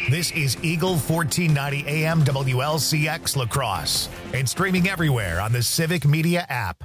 This is Eagle 1490 AM WLCX La Crosse and streaming everywhere on the Civic Media app.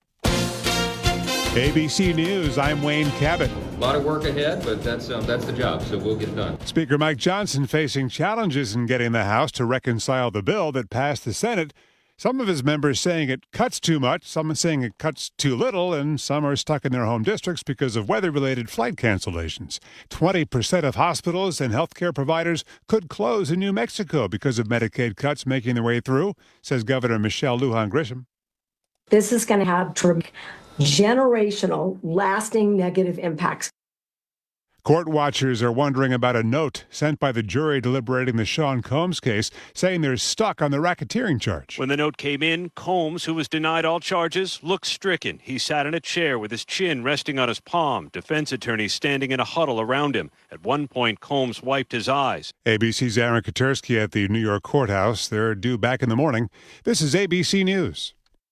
ABC News, I'm Wayne Cabot. A lot of work ahead, but that's the job, so we'll get it done. Speaker Mike Johnson facing challenges in getting the House to reconcile the bill that passed the Senate. Some of his members saying it cuts too much, some saying it cuts too little, and some are stuck in their home districts because of weather-related flight cancellations. 20% of hospitals and healthcare providers could close in New Mexico because of Medicaid cuts making their way through, says Governor Michelle Lujan Grisham. This is going to have generational, lasting negative impacts. Court watchers are wondering about a note sent by the jury deliberating the Sean Combs case, saying they're stuck on the racketeering charge. When the note came in, Combs, who was denied all charges, looked stricken. He sat in a chair with his chin resting on his palm, defense attorneys standing in a huddle around him. At one point, Combs wiped his eyes. ABC's Aaron Katersky at the New York courthouse. They're due back in the morning. This is ABC News.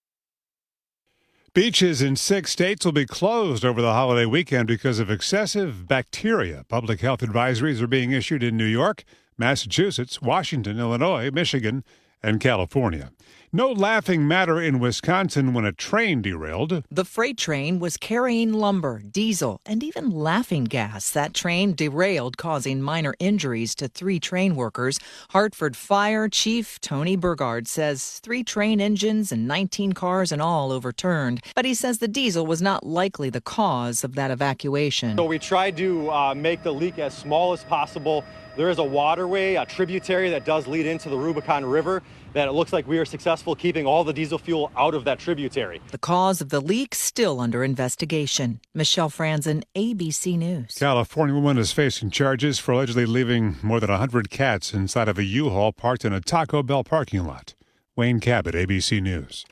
Beaches in 6 states will be closed over the holiday weekend because of excessive bacteria. Public health advisories are being issued in New York, Massachusetts, Washington, Illinois, Michigan, and California. No laughing matter in Wisconsin when a train derailed. The freight train was carrying lumber, diesel, and even laughing gas. That train derailed, causing minor injuries to 3 train workers. Hartford Fire Chief Tony Burgard says 3 train engines and 19 cars in all overturned. But he says the diesel was not likely the cause of that evacuation. So we tried to make the leak as small as possible. There is a waterway, a tributary that does lead into the Rubicon River, that it looks like we are successful keeping all the diesel fuel out of that tributary. The cause of the leak still under investigation. Michelle Franzen, ABC News. California woman is facing charges for allegedly leaving more than 100 cats inside of a U-Haul parked in a Taco Bell parking lot. Wayne Cabot, ABC News.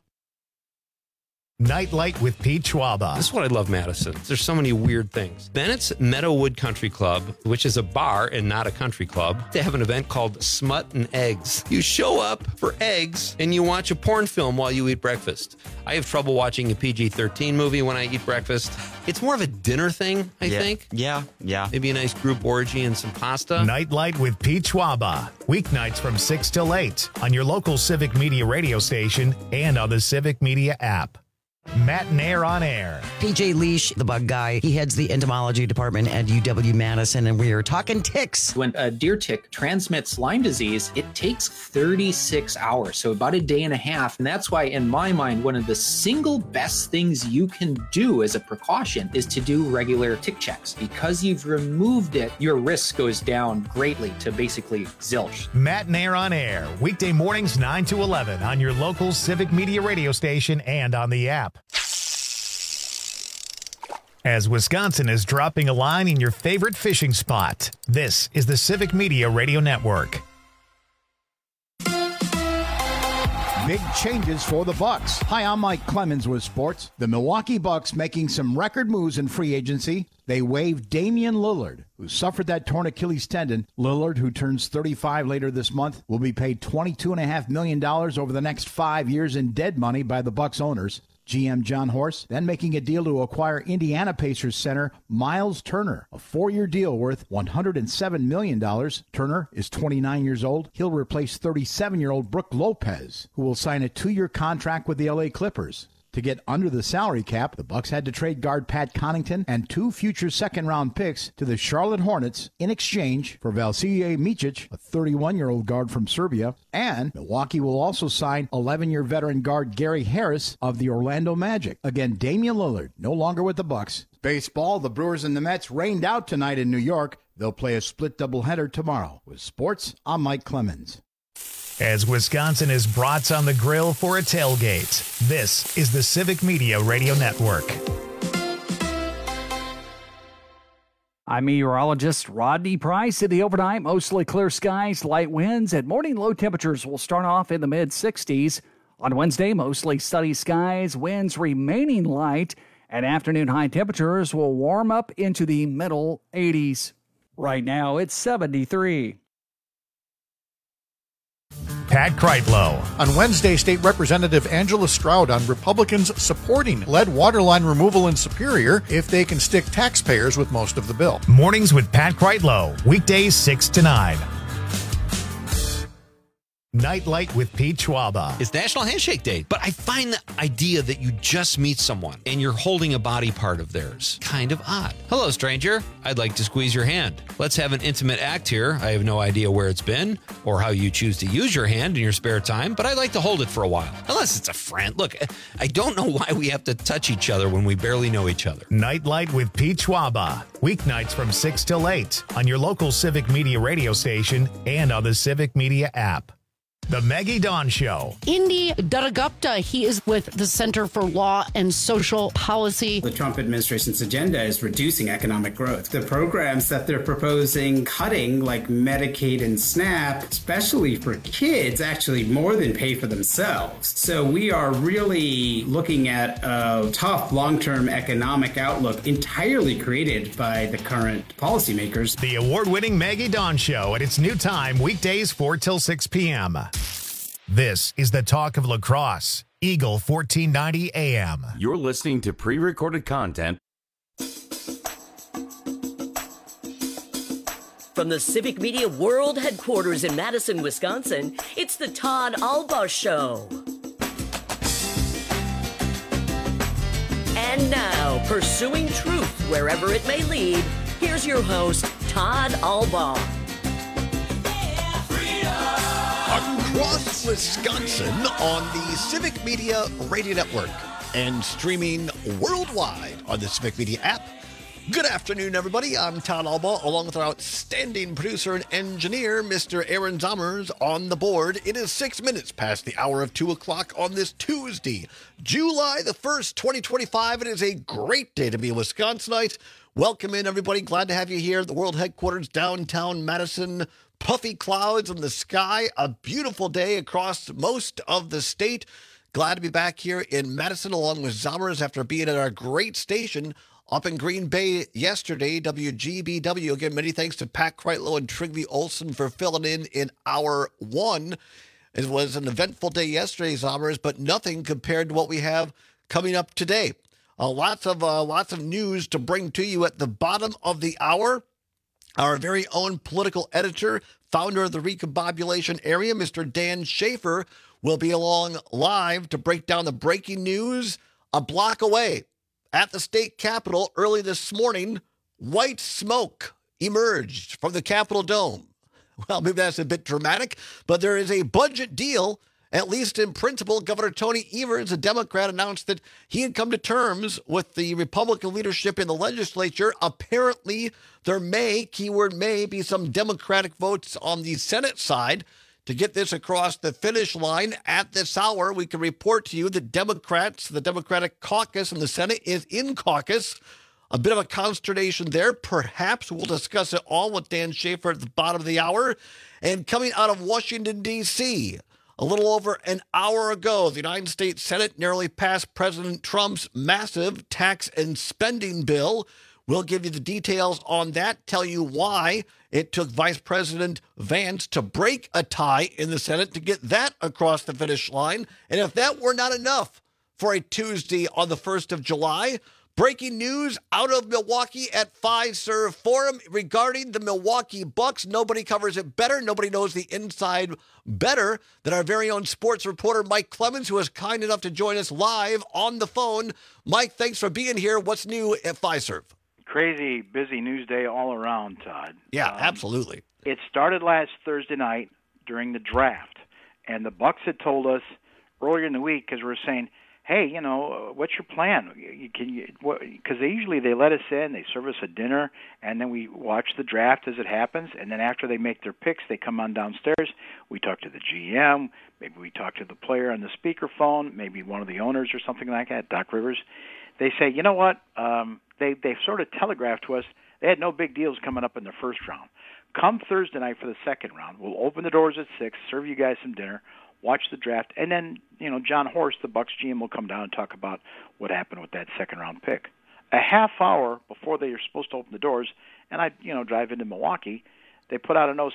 Nightlight with Pete Schwaba. This is what I love, Madison. There's so many weird things. Bennett's Meadowood Country Club, which is a bar and not a country club, they have an event called Smut and Eggs. You show up for eggs and you watch a porn film while you eat breakfast. I have trouble watching a PG-13 movie when I eat breakfast. It's more of a dinner thing, I think. Yeah. Maybe a nice group orgy and some pasta. Nightlight with Pete Schwaba. Weeknights from 6 till 8 on your local Civic Media radio station and on the Civic Media app. Matinaire on Air. PJ Leash, the bug guy, he heads the entomology department at UW-Madison, and we are talking ticks. When a deer tick transmits Lyme disease, it takes 36 hours, so about a day and a half. And that's why, in my mind, one of the single best things you can do as a precaution is to do regular tick checks. Because you've removed it, your risk goes down greatly to basically zilch. Matinaire on Air, weekday mornings 9 to 11 on your local Civic Media radio station and on the app. As Wisconsin is dropping a line in your favorite fishing spot, this is the Civic Media Radio Network. Big changes for the Bucks. Hi, I'm Mike Clemens with sports. The Milwaukee Bucks making some record moves in free agency. They waived Damian Lillard, who suffered that torn Achilles tendon. Lillard, who turns 35 later this month, will be paid $22.5 million over the next 5 years in dead money by the Bucks owners. GM John Horst then making a deal to acquire Indiana Pacers center Miles Turner, a 4-year deal worth $107 million. Turner is 29 years old. He'll replace 37-year-old Brook Lopez, who will sign a 2-year contract with the LA Clippers. To get under the salary cap, the Bucks had to trade guard Pat Connaughton and 2 future second-round picks to the Charlotte Hornets in exchange for Vasilije Micic, a 31-year-old guard from Serbia, and Milwaukee will also sign 11-year veteran guard Gary Harris of the Orlando Magic. Again, Damian Lillard, no longer with the Bucks. Baseball, the Brewers and the Mets rained out tonight in New York. They'll play a split doubleheader tomorrow. With sports, I'm Mike Clemens. As Wisconsin is brats on the grill for a tailgate, this is the Civic Media Radio Network. I'm meteorologist Rodney Price. In the overnight, mostly clear skies, light winds, and morning low temperatures will start off in the mid-60s. On Wednesday, mostly sunny skies, winds remaining light, and afternoon high temperatures will warm up into the middle 80s. Right now, it's 73. Pat Kreitlow. On Wednesday, State Representative Angela Stroud on Republicans supporting lead waterline removal in Superior if they can stick taxpayers with most of the bill. Mornings with Pat Kreitlow, weekdays 6 to 9. Nightlight with Pete Schwaba. It's National Handshake Day, but I find the idea that you just meet someone and you're holding a body part of theirs kind of odd. Hello, stranger. I'd like to squeeze your hand. Let's have an intimate act here. I have no idea where it's been or how you choose to use your hand in your spare time, but I'd like to hold it for a while. Unless it's a friend. Look, I don't know why we have to touch each other when we barely know each other. Nightlight with Pete Schwaba. Weeknights from 6 till 8 on your local Civic Media radio station and on the Civic Media app. The Maggie Dawn Show. Indy Durgapta, he is with the Center for Law and Social Policy. The Trump administration's agenda is reducing economic growth. The programs that they're proposing cutting, like Medicaid and SNAP, especially for kids, actually more than pay for themselves. So we are really looking at a tough long-term economic outlook entirely created by the current policymakers. The award-winning Maggie Dawn Show at its new time, weekdays 4 till 6 p.m. This is the talk of lacrosse. Eagle 1490 AM. You're listening to pre-recorded content from the Civic Media World Headquarters in Madison, Wisconsin. It's the Todd Alba Show. And now, pursuing truth wherever it may lead, here's your host, Todd Alba. Across Wisconsin on the Civic Media Radio Network and streaming worldwide on the Civic Media app. Good afternoon, everybody. I'm Todd Alba, along with our outstanding producer and engineer, Mr. Aaron Zommers, on the board. It is 6 minutes past the hour of 2 o'clock on this Tuesday, July the 1st, 2025. It is a great day to be a Wisconsinite. Welcome in, everybody. Glad to have you here at the world headquarters, downtown Madison. Puffy clouds in the sky, a beautiful day across most of the state. Glad to be back here in Madison along with Zommers after being at our great station up in Green Bay yesterday, WGBW. Again, many thanks to Pat Kreitlow and Trygve Olsen for filling in hour one. It was an eventful day yesterday, Zommers, but nothing compared to what we have coming up today. Lots of news to bring to you at the bottom of the hour. Our very own political editor, founder of the Recombobulation Area, Mr. Dan Schaefer, will be along live to break down the breaking news a block away. At the state capitol early this morning, white smoke emerged from the Capitol dome. Well, maybe that's a bit dramatic, but there is a budget deal. At least in principle, Governor Tony Evers, a Democrat, announced that he had come to terms with the Republican leadership in the legislature. Apparently, there may, keyword may, be some Democratic votes on the Senate side to get this across the finish line. At this hour, we can report to you that Democrats, the Democratic caucus in the Senate is in caucus. A bit of a consternation there. Perhaps we'll discuss it all with Dan Schaefer at the bottom of the hour. And coming out of Washington, D.C., a little over an hour ago, the United States Senate narrowly passed President Trump's massive tax and spending bill. We'll give you the details on that, tell you why it took Vice President Vance to break a tie in the Senate to get that across the finish line. And if that were not enough for a Tuesday on the 1st of July, breaking news out of Milwaukee at Fiserv Forum regarding the Milwaukee Bucks. Nobody covers it better. Nobody knows the inside better than our very own sports reporter, Mike Clemens, who is kind enough to join us live on the phone. Mike, thanks for being here. What's new at Fiserv? Crazy, busy news day all around, Todd. Yeah, absolutely. It started last Thursday night during the draft, and the Bucks had told us earlier in the week, because we were saying, hey, you know, what's your plan? Because they let us in, they serve us a dinner, and then we watch the draft as it happens, and then after they make their picks, they come on downstairs. We talk to the GM, maybe we talk to the player on the speakerphone, maybe one of the owners or something like that, Doc Rivers. They say, you know what, they sort of telegraphed to us they had no big deals coming up in the first round. Come Thursday night for the second round, we'll open the doors at 6, serve you guys some dinner, watch the draft, and then, you know, John Horst, the Bucs GM, will come down and talk about what happened with that second-round pick. A half hour before they are supposed to open the doors, and I, you know, drive into Milwaukee, they put out a notice,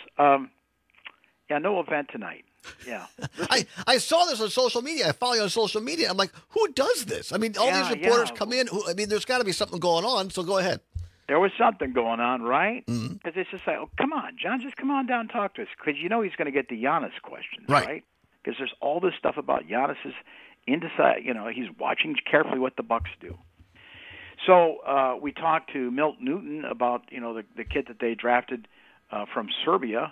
no event tonight. Yeah. I saw this on social media. I follow you on social media. I'm like, who does this? I mean, all these reporters come in. There's got to be something going on, so go ahead. There was something going on, right? Because it's just like, oh, come on, John, just come on down and talk to us. Because you know he's going to get the Giannis questions, right? Because there's all this stuff about Giannis's indecisive. You know, he's watching carefully what the Bucks do. So we talked to Milt Newton about, you know, the kid that they drafted from Serbia,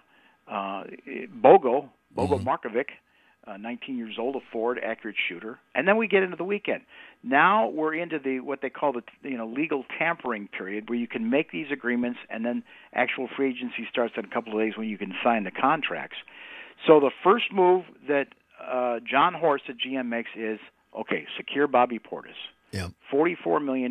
Bogo Markovic, 19 years old, a forward, accurate shooter. And then we get into the weekend. Now we're into what they call the legal tampering period, where you can make these agreements, and then actual free agency starts in a couple of days when you can sign the contracts. So the first move that John Horst at GM makes is, okay, secure Bobby Portis. Yeah. $44 million,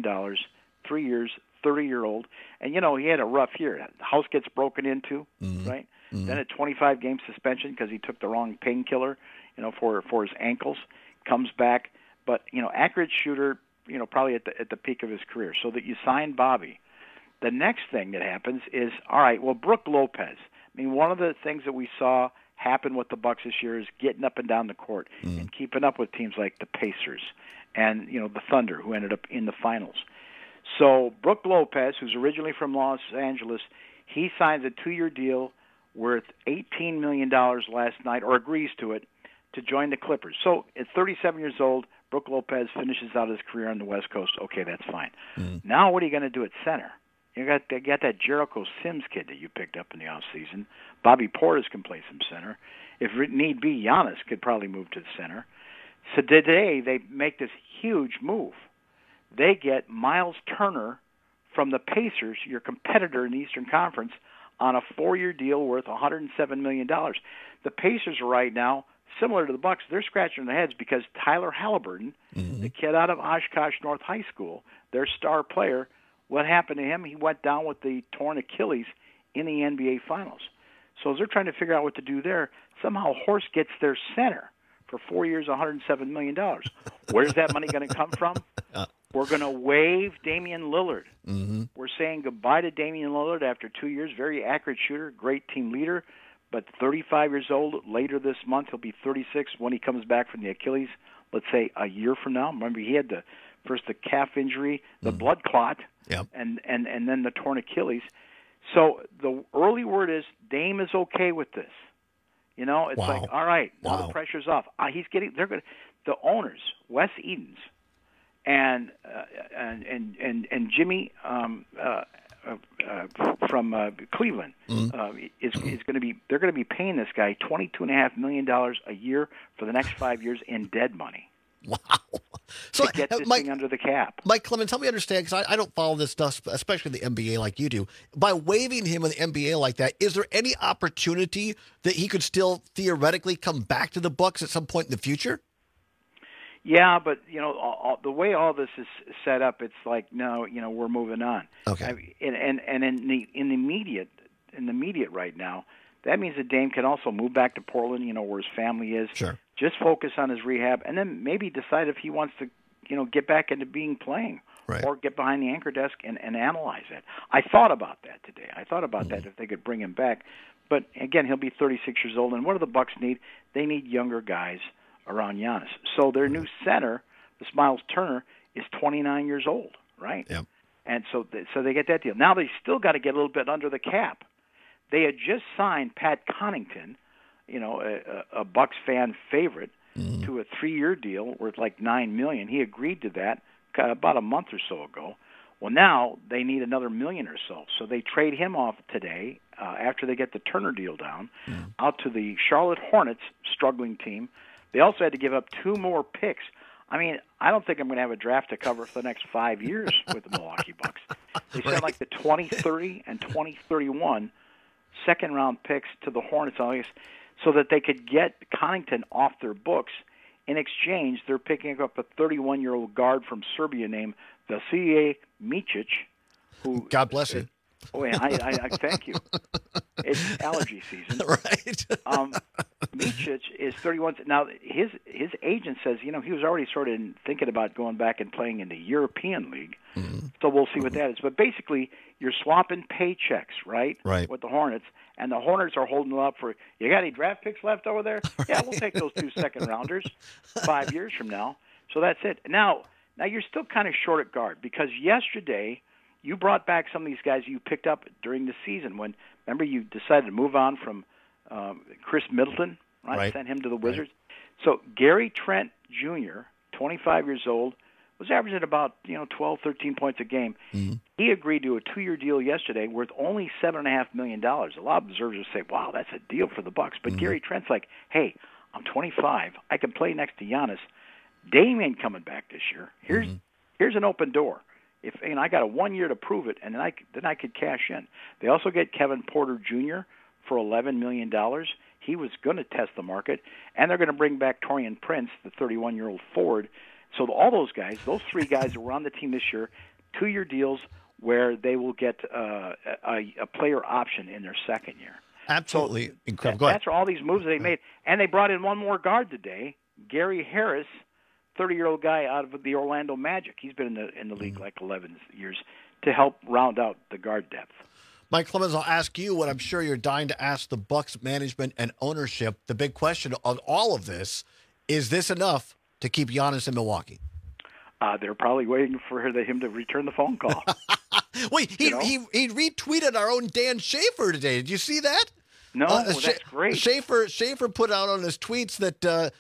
3 years, 30-year-old. And, you know, he had a rough year. The house gets broken into, right? Then a 25-game suspension because he took the wrong painkiller, you know, for his ankles. Comes back. But, you know, accurate shooter, you know, probably at the peak of his career. So that you sign Bobby. The next thing that happens is, all right, well, Brook Lopez. I mean, one of the things that we saw happen with the Bucks this year is getting up and down the court and keeping up with teams like the Pacers and, you know, the Thunder, who ended up in the finals. So Brook Lopez, who's originally from Los Angeles, he signs a 2-year deal worth $18 million last night, or agrees to it, to join the Clippers. So at 37 years old, Brook Lopez finishes out his career on the West Coast. Okay, that's fine. Now what are you going to do at center? You got that Jericho Sims kid that you picked up in the offseason. Bobby Portis can play some center. If need be, Giannis could probably move to the center. So today they make this huge move. They get Miles Turner from the Pacers, your competitor in the Eastern Conference, on a 4-year deal worth $107 million. The Pacers are right now, similar to the Bucks, they're scratching their heads because Tyler Halliburton, the kid out of Oshkosh North High School, their star player, what happened to him? He went down with the torn Achilles in the NBA Finals. So as they're trying to figure out what to do there, somehow Horst gets their center for 4 years, $107 million. Where's that money going to come from? We're going to waive Damian Lillard. We're saying goodbye to Damian Lillard after 2 years. Very accurate shooter, great team leader, but 35 years old. Later this month, he'll be 36 when he comes back from the Achilles, let's say a year from now. Remember, he had the calf injury, the blood clot, and then the torn Achilles. So the early word is Dame is okay with this. You know, it's like, all right, now the pressure's off. The owners, Wes Edens and Jimmy from Cleveland is going to be. They're going to be paying this guy $22.5 million a year for the next 5 years in dead money. Wow. So to get this thing under the cap. Mike Clemens, help me understand, because I don't follow this stuff, especially in the NBA like you do. By waiving him in the NBA like that, is there any opportunity that he could still theoretically come back to the Bucks at some point in the future? Yeah, but you know, the way all this is set up, it's like, no, you know, we're moving on. Okay. And in the immediate right now, that means that Dame can also move back to Portland, you know, where his family is. Sure. Just focus on his rehab, and then maybe decide if he wants to, you know, get back into playing, or get behind the anchor desk and analyze it. I thought about that today. I thought about that if they could bring him back. But again, he'll be 36 years old, and what do the Bucks need? They need younger guys around Giannis. So their new center, this Miles Turner, is 29 years old, right? Yep. And so they get that deal. Now they still got to get a little bit under the cap. They had just signed Pat Connaughton, you know, a Bucks fan favorite, to a 3-year deal worth like $9 million. He agreed to that about a month or so ago. Well, now they need another $1 million or so. So they trade him off today after they get the Turner deal down out to the Charlotte Hornets, struggling team. They also had to give up 2 more picks. I mean, I don't think I'm going to have a draft to cover for the next 5 years with the Milwaukee Bucks. They sent like the 2030 and 2031 second-round picks to the Hornets so that they could get Connaughton off their books. In exchange, they're picking up a 31-year-old guard from Serbia named Vasilije Micic. Who, God bless you. Oh, yeah, I thank you. It's allergy season. Right. Micic is 31. Now, his agent says, you know, he was already sort of thinking about going back and playing in the European League. So we'll see what that is. But basically, you're swapping paychecks, right? Right. With the Hornets. And the Hornets are holding it up for, you got any draft picks left over there? Yeah, we'll take those 2 second-rounders 5 years from now. So that's it. Now you're still kind of short at guard because yesterday You brought back some of these guys you picked up during the season when, remember, you decided to move on from Chris Middleton, right? Sent him to the Wizards. Right. So Gary Trent Jr., 25 years old, was averaging about 12, 13 points a game. Mm-hmm. He agreed to a 2-year deal yesterday worth only $7.5 million. A lot of observers say, wow, that's a deal for the Bucks. But Gary Trent's like, hey, I'm 25. I can play next to Giannis. Dame ain't coming back this year. Here's an open door. If I got a 1 year to prove it, and then I could cash in. They also get Kevin Porter Jr. for $11 million. He was going to test the market, and they're going to bring back Taurean Prince, the 31-year-old forward. So all those guys, those 3 guys that were on the team this year, 2-year deals where they will get a player option in their second year. Absolutely incredible. That's all these moves they made. And they brought in one more guard today, Gary Harris, 30-year-old guy out of the Orlando Magic. He's been in the league like 11 years to help round out the guard depth. Mike Clemens, I'll ask you what I'm sure you're dying to ask the Bucks management and ownership. The big question of all of this, is this enough to keep Giannis in Milwaukee? They're probably waiting for him to return the phone call. Wait, he retweeted our own Dan Schaefer today. Did you see that? No, that's great. Schaefer put out on his tweets that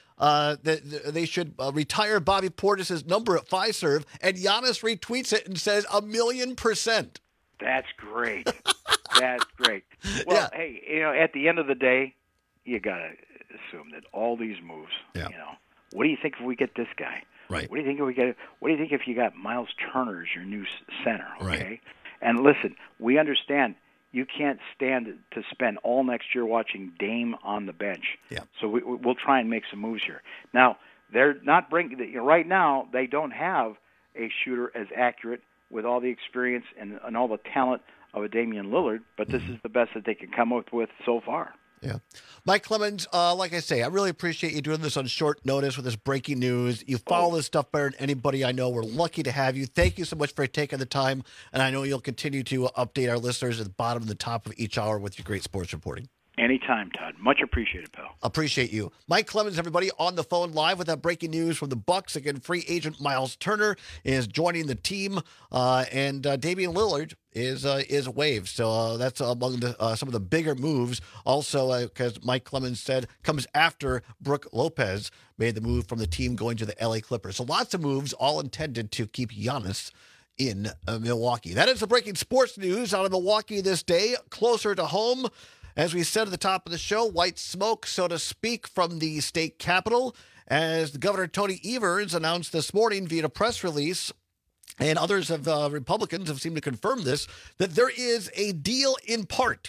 that they should retire Bobby Portis' number at Fiserv, and Giannis retweets it and says 1,000,000%. That's great. That's great. Well, hey, at the end of the day, you got to assume that all these moves, what do you think if we get this guy? Right. What do you think if we get? What do you think if you got Miles Turner as your new center? Okay. Right. And listen, we understand you can't stand to spend all next year watching Dame on the bench. Yeah. So we'll try and make some moves here. Now they're not bringing. Right now they don't have a shooter as accurate with all the experience and all the talent of a Damian Lillard, but this is the best that they can come up with so far. Yeah. Mike Clemens, like I say, I really appreciate you doing this on short notice with this breaking news. You follow this stuff better than anybody I know. We're lucky to have you. Thank you so much for taking the time, and I know you'll continue to update our listeners at the bottom and the top of each hour with your great sports reporting. Anytime, Todd. Much appreciated, pal. Appreciate you. Mike Clemens, everybody, on the phone live with that breaking news from the Bucks. Again, free agent Miles Turner is joining the team, and Damian Lillard is waived. So that's among some of the bigger moves. Also, because Mike Clemens said, comes after Brook Lopez made the move from the team going to the LA Clippers. So lots of moves, all intended to keep Giannis in Milwaukee. That is the breaking sports news out of Milwaukee this day. Closer to home, as we said at the top of the show, white smoke, so to speak, from the state capitol, as the Governor Tony Evers announced this morning via a press release, and others of Republicans have seemed to confirm this, that there is a deal in part,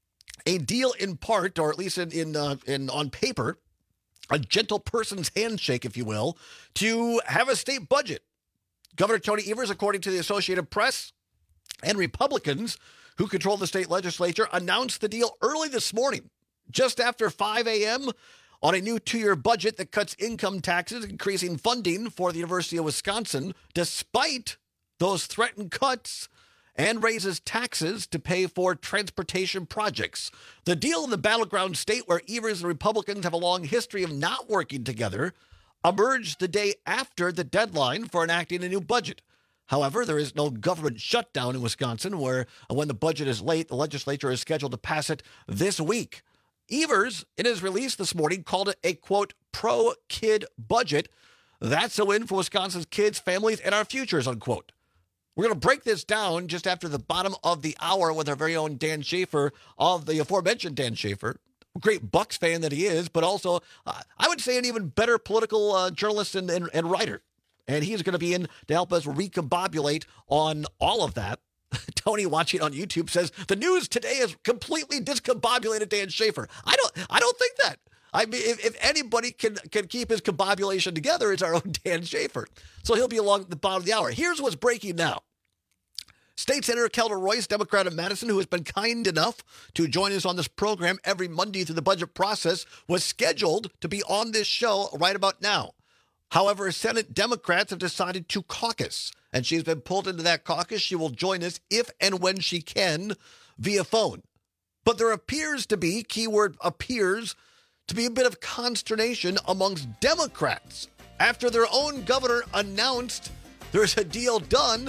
or at least in on paper, a gentle person's handshake, if you will, to have a state budget. Governor Tony Evers, according to the Associated Press, and Republicans who control the state legislature, announced the deal early this morning, just after 5 a.m., on a new 2-year budget that cuts income taxes, increasing funding for the University of Wisconsin, despite those threatened cuts, and raises taxes to pay for transportation projects. The deal in the battleground state, where Evers and Republicans have a long history of not working together, emerged the day after the deadline for enacting a new budget. However, there is no government shutdown in Wisconsin, where when the budget is late, the legislature is scheduled to pass it this week. Evers, in his release this morning, called it a, quote, pro-kid budget. That's a win for Wisconsin's kids, families, and our futures, unquote. We're going to break this down just after the bottom of the hour with our very own Dan Schaefer, of the aforementioned Dan Schaefer, great Bucks fan that he is, but also, I would say, an even better political journalist and writer. And he's going to be in to help us recombobulate on all of that. Tony, watching on YouTube, says the news today has completely discombobulated Dan Schaefer. I don't think that. I mean, if anybody can keep his combobulation together, it's our own Dan Schaefer. So he'll be along at the bottom of the hour. Here's what's breaking now. State Senator Kelda Royce, Democrat of Madison, who has been kind enough to join us on this program every Monday through the budget process, was scheduled to be on this show right about now. However, Senate Democrats have decided to caucus, and she's been pulled into that caucus. She will join us if and when she can via phone. But there appears to be, keyword appears, to be a bit of consternation amongst Democrats after their own governor announced there's a deal done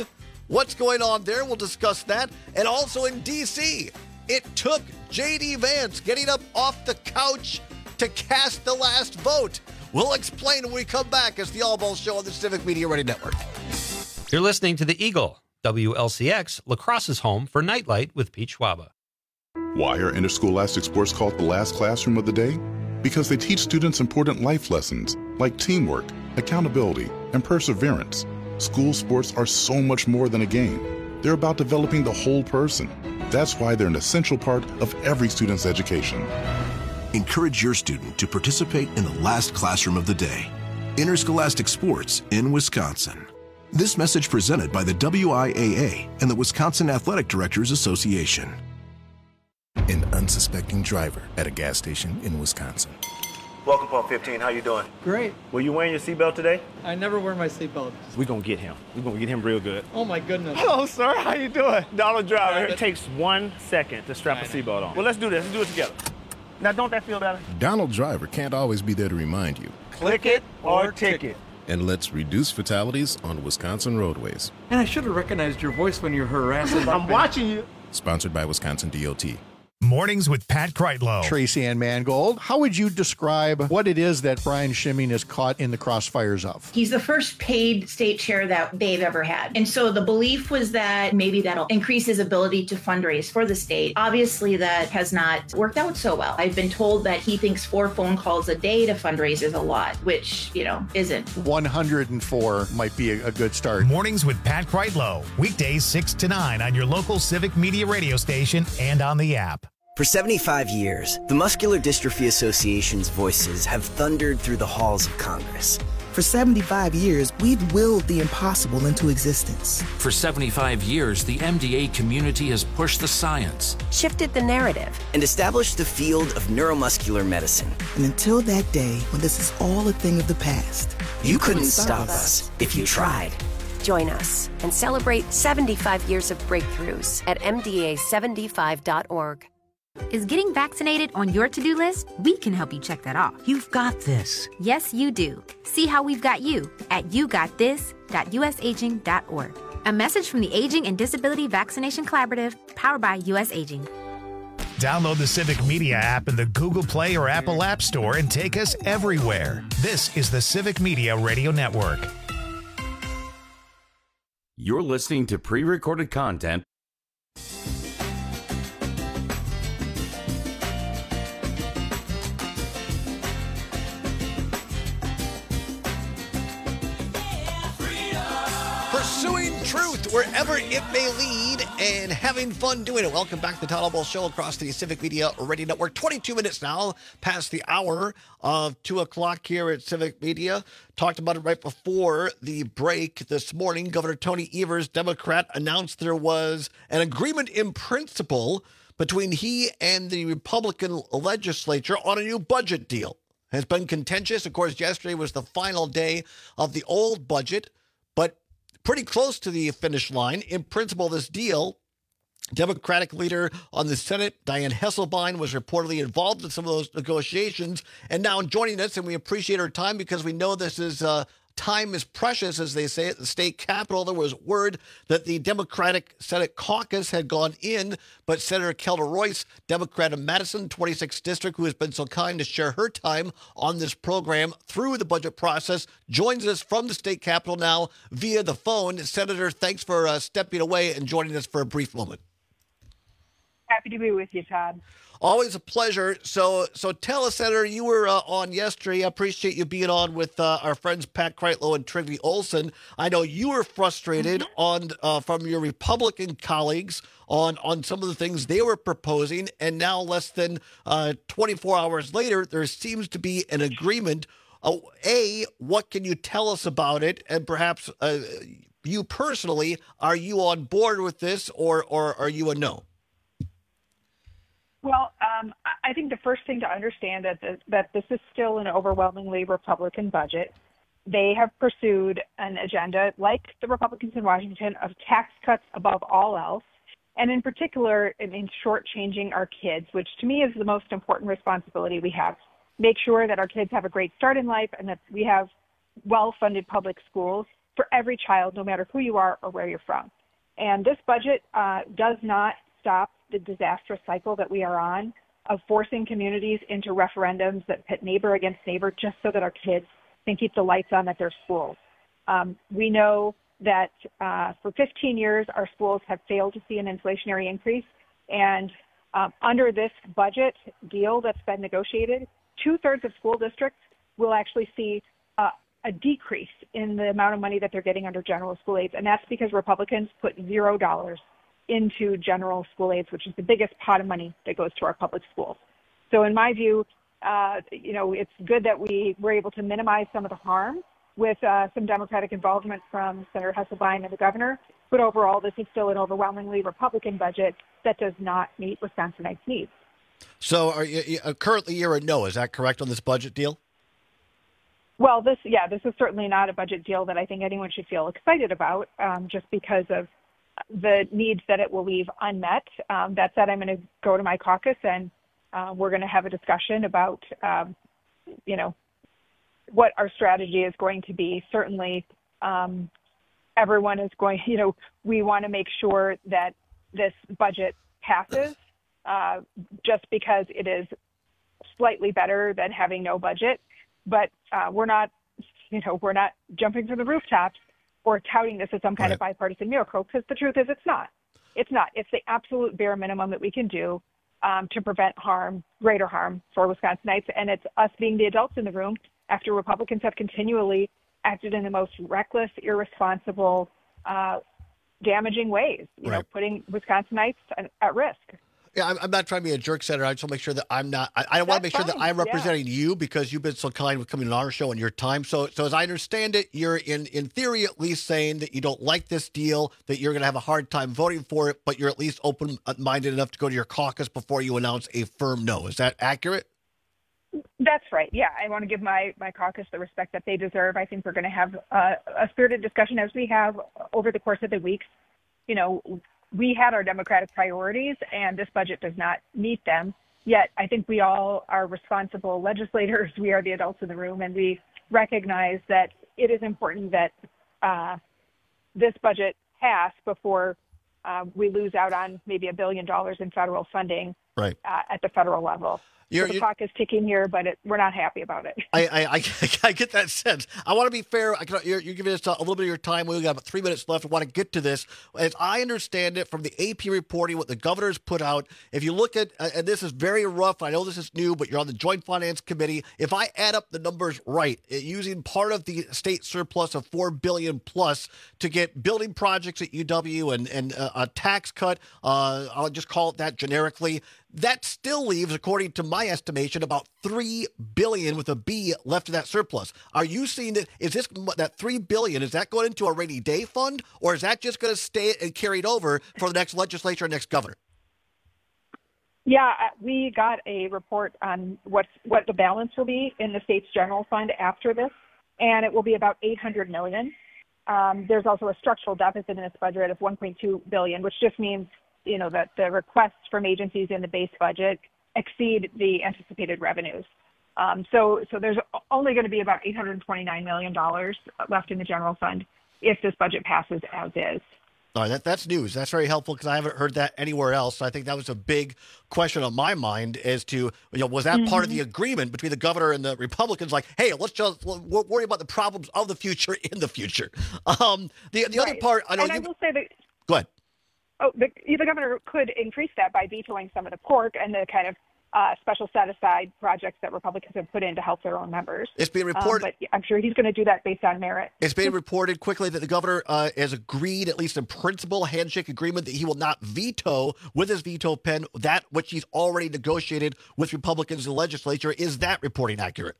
What's going on there? We'll discuss that. And also in D.C., it took J.D. Vance getting up off the couch to cast the last vote. We'll explain when we come back as the All Ball Show on the Civic Media Radio Network. You're listening to The Eagle, WLCX, La Crosse's home for Nightlight with Pete Schwaba. Why are interscholastic sports called the last classroom of the day? Because they teach students important life lessons like teamwork, accountability, and perseverance. School sports are so much more than a game. They're about developing the whole person. That's why they're an essential part of every student's education. Encourage your student to participate in the last classroom of the day. Interscholastic sports in Wisconsin. This message presented by the WIAA and the Wisconsin Athletic Directors Association. An unsuspecting driver at a gas station in Wisconsin. Welcome, Pump 15. How you doing? Great. Were you wearing your seatbelt today? I never wear my seatbelt. We're going to get him. We're going to get him real good. Oh, my goodness. Hello, sir. How you doing? Donald Driver. It takes 1 second to strap a seatbelt on. Well, let's do this. Let's do it together. Now, don't that feel better? Donald Driver can't always be there to remind you. Click it or ticket. And let's reduce fatalities on Wisconsin roadways. And I should have recognized your voice when you're harassing. I'm watching you. Sponsored by Wisconsin DOT. Mornings with Pat Kreitlow. Tracy Ann Mangold, how would you describe what it is that Brian Schimming is caught in the crossfires of? He's the first paid state chair that they've ever had. And so the belief was that maybe that'll increase his ability to fundraise for the state. Obviously, that has not worked out so well. I've been told that he thinks 4 phone calls a day to fundraise is a lot, which, isn't. 104 might be a good start. Mornings with Pat Kreitlow. Weekdays 6 to 9 on your local Civic Media radio station and on the app. For 75 years, the Muscular Dystrophy Association's voices have thundered through the halls of Congress. For 75 years, we've willed the impossible into existence. For 75 years, the MDA community has pushed the science, shifted the narrative, and established the field of neuromuscular medicine. And until that day when this is all a thing of the past, you couldn't stop us if you tried. Join us and celebrate 75 years of breakthroughs at MDA75.org. Is getting vaccinated on your to-do list? We can help you check that off. You've got this. Yes, you do. See how we've got you at yougotthis.usaging.org. A message from the Aging and Disability Vaccination Collaborative, powered by US Aging. Download the Civic Media app in the Google Play or Apple App Store and take us everywhere. This is the Civic Media Radio Network. You're listening to pre-recorded content. Pursuing truth wherever it may lead and having fun doing it. Welcome back to the Todd All Ball Show across the Civic Media Radio Network. 22 minutes now past the hour of 2 o'clock here at Civic Media. Talked about it right before the break this morning. Governor Tony Evers, Democrat, announced there was an agreement in principle between he and the Republican legislature on a new budget deal. Has been contentious. Of course, yesterday was the final day of the old budget, but pretty close to the finish line. In principle, this deal, Democratic leader on the Senate, Dianne Hasselbein, was reportedly involved in some of those negotiations and now joining us, and we appreciate her time because we know this is time is precious, as they say at the state capitol. There was word that the Democratic Senate caucus had gone in, but Senator Kelda Royce, Democrat of Madison, 26th District, who has been so kind to share her time on this program through the budget process, joins us from the state capitol now via the phone. Senator, thanks for stepping away and joining us for a brief moment. Happy to be with you, Todd. Always a pleasure. So tell us, Senator, you were on yesterday. I appreciate you being on with our friends Pat Kreitlow and Trygve Olsen. I know you were frustrated on from your Republican colleagues on some of the things they were proposing, and now less than 24 hours later, there seems to be an agreement. What can you tell us about it? And perhaps you personally, are you on board with this, or are you a no? Well, I think the first thing to understand that this is still an overwhelmingly Republican budget. They have pursued an agenda, like the Republicans in Washington, of tax cuts above all else, and in particular, it means shortchanging our kids, which to me is the most important responsibility we have. Make sure that our kids have a great start in life and that we have well-funded public schools for every child, no matter who you are or where you're from. And this budget does not stop the disastrous cycle that we are on of forcing communities into referendums that pit neighbor against neighbor just so that our kids can keep the lights on at their schools. We know that for 15 years, our schools have failed to see an inflationary increase. And under this budget deal that's been negotiated, 2/3 of school districts will actually see a decrease in the amount of money that they're getting under general school aids. And that's because Republicans put $0 into general school aids, which is the biggest pot of money that goes to our public schools. So in my view, it's good that we were able to minimize some of the harm with some Democratic involvement from Senator Hesselbein and the governor. But overall, this is still an overwhelmingly Republican budget that does not meet Wisconsinites' needs. So currently you're a no, is that correct on this budget deal? Well, this is certainly not a budget deal that I think anyone should feel excited about, just because of the needs that it will leave unmet. That said, I'm going to go to my caucus and we're going to have a discussion about, what our strategy is going to be. Certainly, everyone is going, we want to make sure that this budget passes, just because it is slightly better than having no budget. But we're not jumping from the rooftops or touting this as some kind of bipartisan miracle, because the truth is it's not. It's not. It's the absolute bare minimum that we can do to prevent greater harm for Wisconsinites. And it's us being the adults in the room after Republicans have continually acted in the most reckless, irresponsible, damaging ways, putting Wisconsinites at risk. Yeah, I'm not trying to be a jerk, Senator. I just want to make sure that I'm not. I want to make sure that I'm representing you, because you've been so kind with coming on our show and your time. So as I understand it, you're in theory at least saying that you don't like this deal, that you're going to have a hard time voting for it, but you're at least open-minded enough to go to your caucus before you announce a firm no. Is that accurate? That's right. Yeah, I want to give my caucus the respect that they deserve. I think we're going to have a spirited discussion, as we have over the course of the weeks. We had our Democratic priorities, and this budget does not meet them. Yet I think we all are responsible legislators. We are the adults in the room, and we recognize that it is important that this budget pass before we lose out on maybe $1 billion in federal funding at the federal level. The clock is ticking here, but we're not happy about it. I get that sense. I want to be fair. You're giving us a little bit of your time. We've got about 3 minutes left. I want to get to this. As I understand it from the AP reporting, what the governor's put out, if you look at, and this is very rough, I know this is new, but you're on the Joint Finance Committee. If I add up the numbers right, using part of the state surplus of $4 billion plus to get building projects at UW and a tax cut, I'll just call it that generically, that still leaves, according to my estimation, about $3 billion with a B left of that surplus. Are you seeing that? Is this that $3 billion? Is that going into a rainy day fund, or is that just going to stay and carried over for the next legislature, next governor? Yeah, we got a report on what the balance will be in the state's general fund after this, and it will be about $800 million. There's also a structural deficit in this budget of $1.2 billion, which just means that the requests from agencies in the base budget exceed the anticipated revenues. So there's only going to be about $829 million left in the general fund if this budget passes as is. All right, that's news. That's very helpful, because I haven't heard that anywhere else. I think that was a big question on my mind as to, was that part of the agreement between the governor and the Republicans? Like, hey, let's just worry about the problems of the future in the future. The other part, I know. And I will say that. Go ahead. Oh, the governor could increase that by vetoing some of the pork and the kind of special set-aside projects that Republicans have put in to help their own members. It's being reported. But I'm sure he's going to do that based on merit. It's being reported quickly that the governor has agreed, at least in principle, handshake agreement, that he will not veto with his veto pen that which he's already negotiated with Republicans in the legislature. Is that reporting accurate?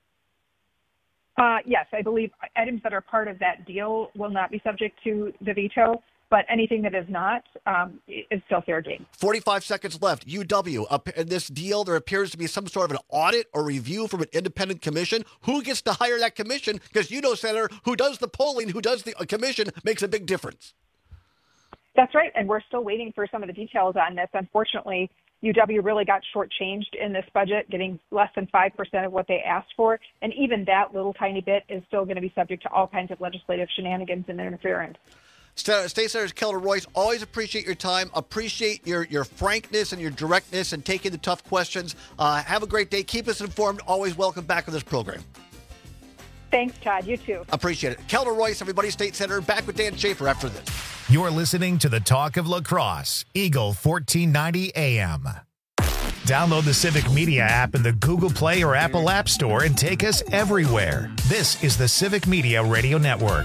Yes, I believe items that are part of that deal will not be subject to the veto. But anything that is not is still fair game. 45 seconds left. UW, in this deal, there appears to be some sort of an audit or review from an independent commission. Who gets to hire that commission? Because Senator, who does the polling, who does the commission, makes a big difference. That's right, and we're still waiting for some of the details on this. Unfortunately, UW really got shortchanged in this budget, getting less than 5% of what they asked for. And even that little tiny bit is still going to be subject to all kinds of legislative shenanigans and interference. State Senator Kelda Royce, always appreciate your time, appreciate your frankness and your directness and taking the tough questions. Have a great day. Keep us informed. Always welcome back on this program. Thanks, Todd. You too. Appreciate it. Kelda Royce, everybody, State Senator, back with Dan Schaefer after this. You're listening to the Talk of La Crosse, Eagle 1490 AM. Download the Civic Media app in the Google Play or Apple App Store and take us everywhere. This is the Civic Media Radio Network.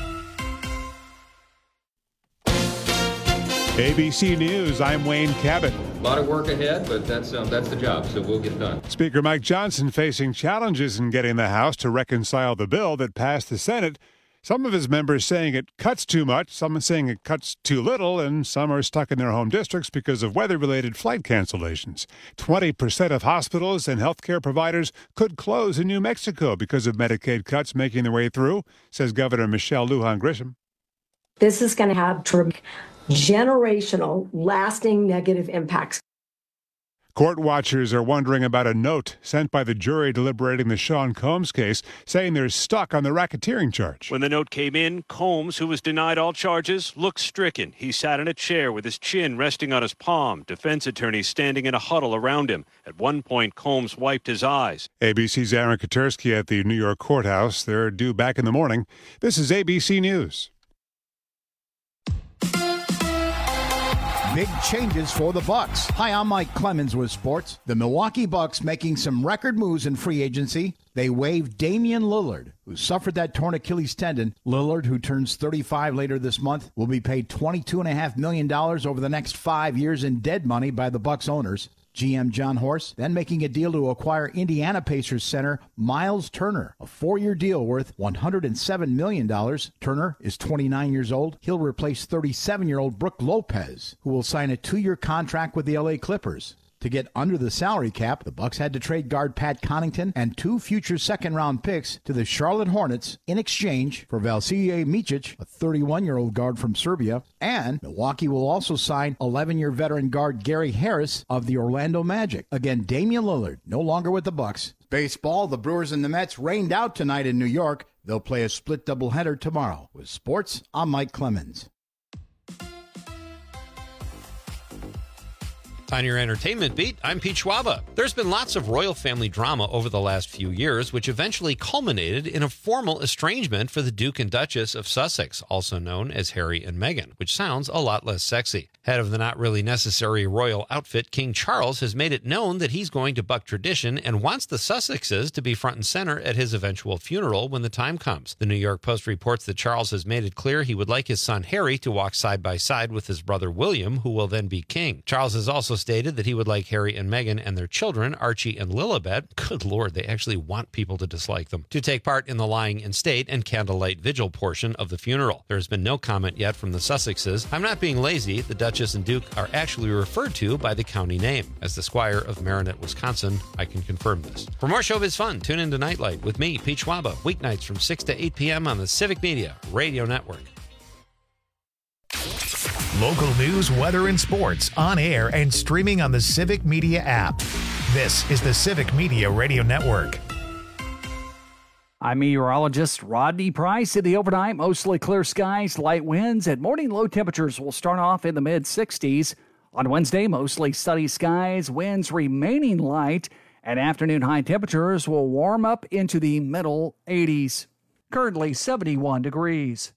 ABC News, I'm Wayne Cabot. A lot of work ahead, but that's the job, so we'll get it done. Speaker Mike Johnson facing challenges in getting the House to reconcile the bill that passed the Senate. Some of his members saying it cuts too much, some saying it cuts too little, and some are stuck in their home districts because of weather-related flight cancellations. 20% of hospitals and healthcare providers could close in New Mexico because of Medicaid cuts making their way through, says Governor Michelle Lujan Grisham. This is going to have generational, lasting negative impacts. Court watchers are wondering about a note sent by the jury deliberating the Sean Combs case, saying they're stuck on the racketeering charge. When the note came in, Combs, who was denied all charges, looked stricken. He sat in a chair with his chin resting on his palm, defense attorneys standing in a huddle around him. At one point, Combs wiped his eyes. ABC's Aaron Katersky at the New York courthouse. They're due back in the morning. This is ABC News. Big changes for the Bucks. Hi, I'm Mike Clemens with sports. The Milwaukee Bucks making some record moves in free agency. They waived Damian Lillard, who suffered that torn Achilles tendon. Lillard, who turns 35 later this month, will be paid $22.5 million over the next 5 years in dead money by the Bucks owners. GM John Horst then making a deal to acquire Indiana Pacers center Miles Turner, a 4-year deal worth $107 million. Turner is 29 years old. He'll replace 37-year-old Brook Lopez, who will sign a 2-year contract with the LA Clippers. To get under the salary cap, the Bucks had to trade guard Pat Connaughton and 2 future second-round picks to the Charlotte Hornets in exchange for Vasilije Micic, a 31-year-old guard from Serbia, and Milwaukee will also sign 11-year veteran guard Gary Harris of the Orlando Magic. Again, Damian Lillard, no longer with the Bucks. Baseball, the Brewers and the Mets rained out tonight in New York. They'll play a split doubleheader tomorrow. With sports, I'm Mike Clemens. On your entertainment beat, I'm Pete Schwaba. There's been lots of royal family drama over the last few years, which eventually culminated in a formal estrangement for the Duke and Duchess of Sussex, also known as Harry and Meghan, which sounds a lot less sexy. Head of the not really necessary royal outfit, King Charles has made it known that he's going to buck tradition and wants the Sussexes to be front and center at his eventual funeral when the time comes. The New York Post reports that Charles has made it clear he would like his son Harry to walk side by side with his brother William, who will then be king. Charles has also stated that he would like Harry and Meghan and their children, Archie and Lilibet, good Lord, they actually want people to dislike them, to take part in the lying in state and candlelight vigil portion of the funeral. There has been no comment yet from the Sussexes. I'm not being lazy. The Duchess and Duke are actually referred to by the county name. As the Squire of Marinette, Wisconsin, I can confirm this. For more showbiz fun, tune into Nightlight with me, Pete Schwaba, weeknights from 6 to 8 p.m. on the Civic Media Radio Network. Local news, weather, and sports on air and streaming on the Civic Media app. This is the Civic Media Radio Network. I'm meteorologist Rodney Price. In the overnight, mostly clear skies, light winds, and morning low temperatures will start off in the mid-60s. On Wednesday, mostly sunny skies, winds remaining light, and afternoon high temperatures will warm up into the middle 80s. Currently 71 degrees.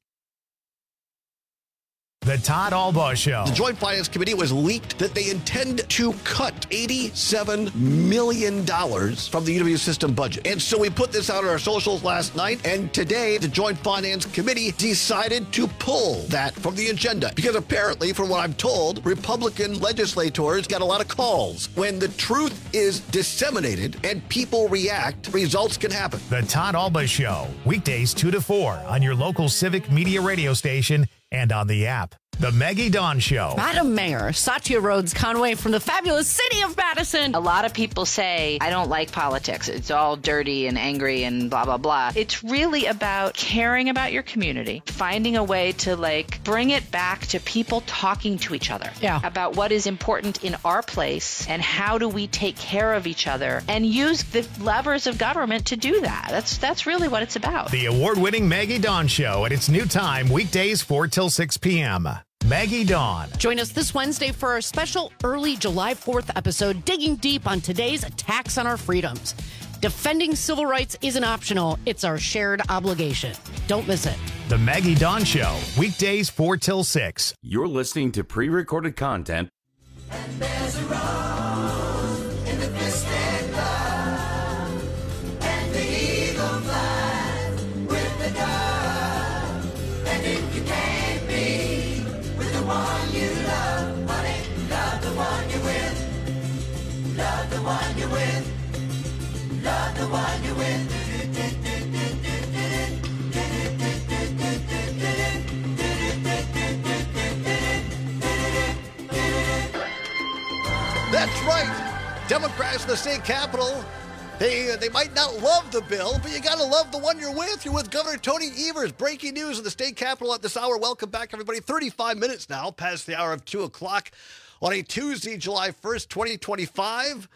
The Todd Albaugh Show. The Joint Finance Committee was leaked that they intend to cut $87 million from the UW system budget. And so we put this out on our socials last night, and today the Joint Finance Committee decided to pull that from the agenda. Because apparently, from what I'm told, Republican legislators got a lot of calls. When the truth is disseminated and people react, results can happen. The Todd Albaugh Show, weekdays 2 to 4 on your local Civic Media radio station and on the app. The Maggie Dawn Show. Madam Mayor, Satya Rhodes Conway from the fabulous city of Madison. A lot of people say, I don't like politics. It's all dirty and angry and blah, blah, blah. It's really about caring about your community, finding a way to bring it back to people talking to each other about what is important in our place and how do we take care of each other and use the levers of government to do that. That's really what it's about. The award-winning Maggie Dawn Show at its new time, weekdays 4 till 6 p.m. Maggie Dawn. Join us this Wednesday for our special early July 4th episode, digging deep on today's attacks on our freedoms. Defending civil rights isn't optional. It's our shared obligation. Don't miss it. The Maggie Dawn Show, weekdays 4 till 6. You're listening to pre-recorded content. And there's a rose in the twisted love, and the eagle flies with the dove. And if you can't be with the one you love, honey, love the one you're with. Love the one you're with. Love the one you're with. That's right. Democrats in the state capitol, they might not love the bill, but you got to love the one you're with. You're with Governor Tony Evers. Breaking news in the state capitol at this hour. Welcome back, everybody. 35 minutes now past the hour of 2 o'clock on a Tuesday, July 1st, 2025.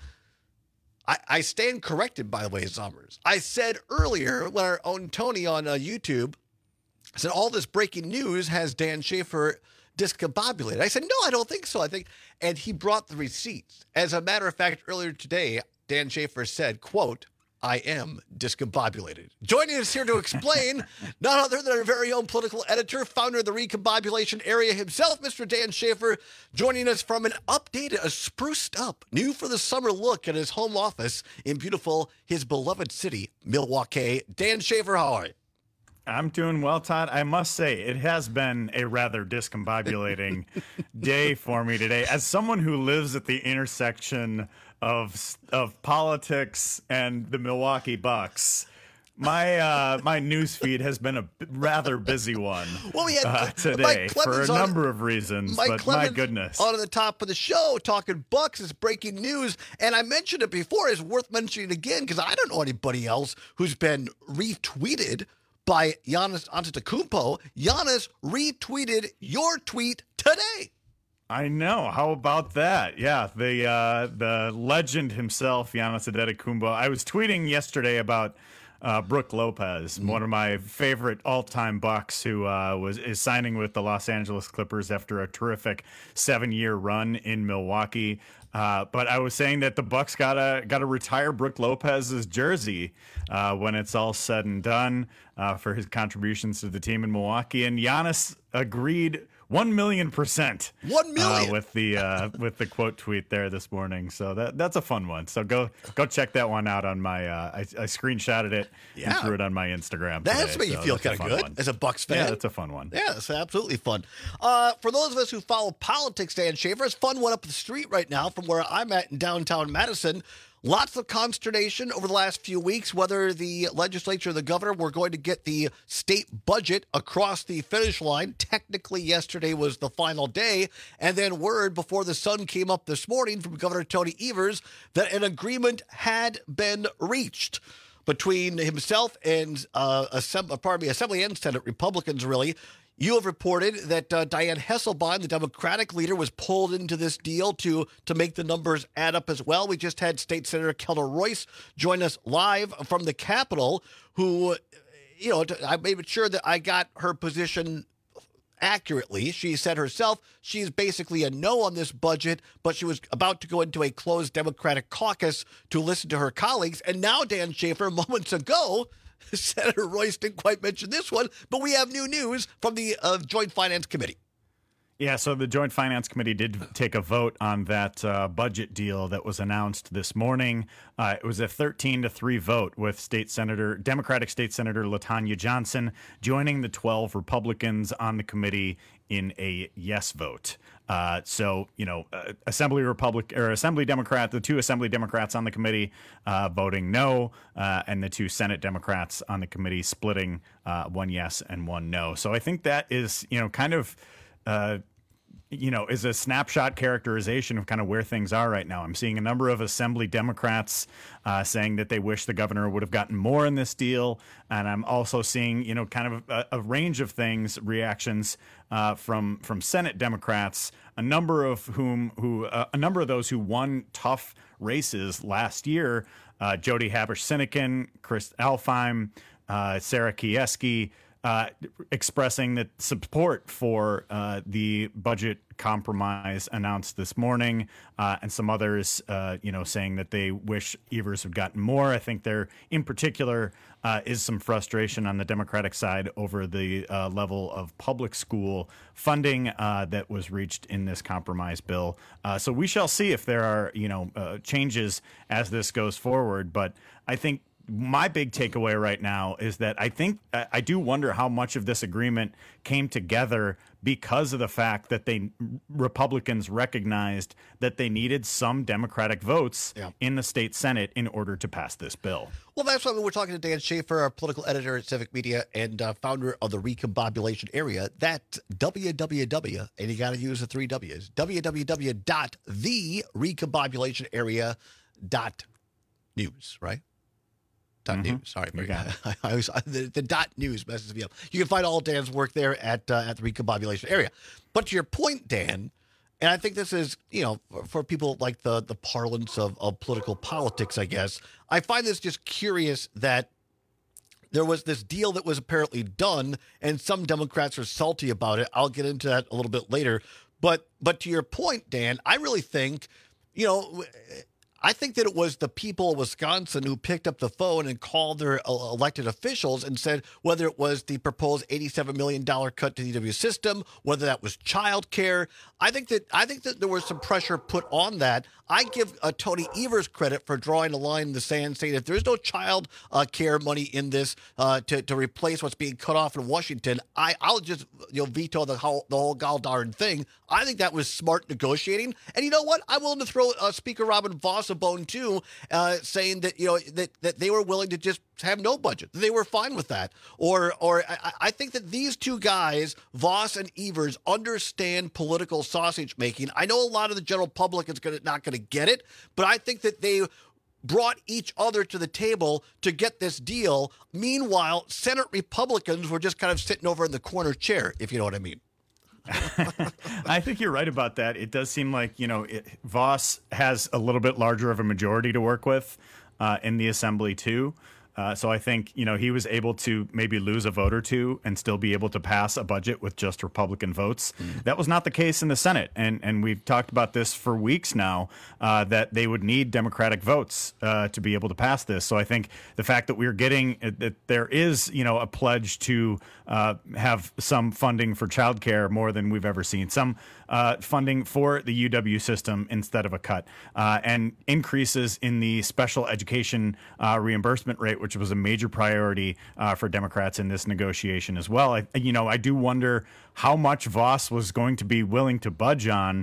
I stand corrected, by the way, Summers. I said earlier when our own Tony on YouTube said all this breaking news has Dan Schaefer discombobulated. I said, no, I don't think so. And he brought the receipts. As a matter of fact, earlier today, Dan Schaefer said, quote, I am discombobulated. Joining us here to explain, none other than our very own political editor, founder of the Recombobulation Area himself, Mr. Dan Schaefer, joining us from an updated, a spruced up, new for the summer look at his home office in beautiful, his beloved city, Milwaukee. Dan Schaefer, how are you? I'm doing well, Todd. I must say, it has been a rather discombobulating day for me today. As someone who lives at the intersection of politics and the Milwaukee Bucks, my news feed has been a rather busy one today for a number of reasons. But my goodness, on the top of the show, talking Bucks is breaking news, and I mentioned it before. It's worth mentioning again because I don't know anybody else who's been retweeted by Giannis Antetokounmpo. Giannis retweeted your tweet today. I know. How about that? Yeah, the legend himself, Giannis Antetokounmpo. I was tweeting yesterday about Brook Lopez, one of my favorite all-time Bucks, who is signing with the Los Angeles Clippers after a terrific 7-year run in Milwaukee. But I was saying that the Bucks gotta retire Brook Lopez's jersey when it's all said and done for his contributions to the team in Milwaukee. And Giannis agreed 1,000,000%. 1 million with the quote tweet there this morning. So that's a fun one. So go check that one out on my. I screenshotted it and threw it on my Instagram. That's what you feel kind of good as a Bucks fan. Yeah, that's a fun one. Yeah, it's absolutely fun. For those of us who follow politics, Dan Schaefer, it's fun one up the street right now from where I'm at in downtown Madison. Lots of consternation over the last few weeks, whether the legislature or the governor were going to get the state budget across the finish line. Technically, yesterday was the final day. And then word before the sun came up this morning from Governor Tony Evers that an agreement had been reached between himself and Assembly and Senate Republicans, really. You have reported that Dianne Hasselbein, the Democratic leader, was pulled into this deal to make the numbers add up as well. We just had State Senator Keller Royce join us live from the Capitol, who, I made sure that I got her position accurately. She said herself she's basically a no on this budget, but she was about to go into a closed Democratic caucus to listen to her colleagues. And now, Dan Schaefer, moments ago, Senator Royce didn't quite mention this one, but we have new news from the Joint Finance Committee. Yeah, so the Joint Finance Committee did take a vote on that budget deal that was announced this morning. It was a 13-3 vote with Democratic State Senator LaTanya Johnson joining the 12 Republicans on the committee in a yes vote. Assembly Democrat, the two Assembly Democrats on the committee voting no, and the two Senate Democrats on the committee splitting one yes and one no. So I think that is, kind of is a snapshot characterization of kind of where things are right now. I'm seeing a number of Assembly Democrats saying that they wish the governor would have gotten more in this deal. And I'm also seeing, kind of a range of reactions from Senate Democrats, a number of those who won tough races last year, Jody Habush-Sinekin, Chris Alfheim, Sarah Kieski, expressing that support for the budget compromise announced this morning, and some others, saying that they wish Evers had gotten more. I think there, in particular, is some frustration on the Democratic side over the level of public school funding that was reached in this compromise bill. So we shall see if there are, changes as this goes forward. But I think my big takeaway right now is that I do wonder how much of this agreement came together because of the fact that Republicans recognized that they needed some Democratic votes in the state Senate in order to pass this bill. Well, that's why we're talking to Dan Schaefer, our political editor at Civic Media and founder of the Recombobulation Area. That's www, and you got to use the 3 W's, www.therecombobulationarea.news, right? .news. Sorry, the .news messes me up. You can find all Dan's work there at the Recombobulation Area. But to your point, Dan, and I think this is, for people like the parlance of political politics, I guess, I find this just curious that there was this deal that was apparently done, and some Democrats are salty about it. I'll get into that a little bit later. But to your point, Dan, I really think, I think that it was the people of Wisconsin who picked up the phone and called their elected officials and said whether it was the proposed $87 million cut to the EW system, whether that was child care. I think that there was some pressure put on that. I give Tony Evers credit for drawing a line in the sand, saying if there's no child care money in this to replace what's being cut off in Washington, I'll just veto the whole gall darn thing. I think that was smart negotiating. And you know what? I'm willing to throw Speaker Robin Vos a bone too, saying that that they were willing to just have no budget. They were fine with that. Or I think that these two guys, Vos and Evers, understand political sausage making. I know a lot of the general public is not going to get it, but I think that they brought each other to the table to get this deal. Meanwhile, Senate Republicans were just kind of sitting over in the corner chair, if you know what I mean. I think you're right about that. It does seem like, Vos has a little bit larger of a majority to work with in the assembly, too. So I think, he was able to maybe lose a vote or two and still be able to pass a budget with just Republican votes. That was not the case in the Senate. And we've talked about this for weeks now, that they would need Democratic votes to be able to pass this. So I think the fact that we're getting that there is, a pledge to have some funding for childcare more than we've ever seen, some funding for the UW system instead of a cut, and increases in the special education reimbursement rate, which was a major priority for Democrats in this negotiation as well. I do wonder how much Vos was going to be willing to budge on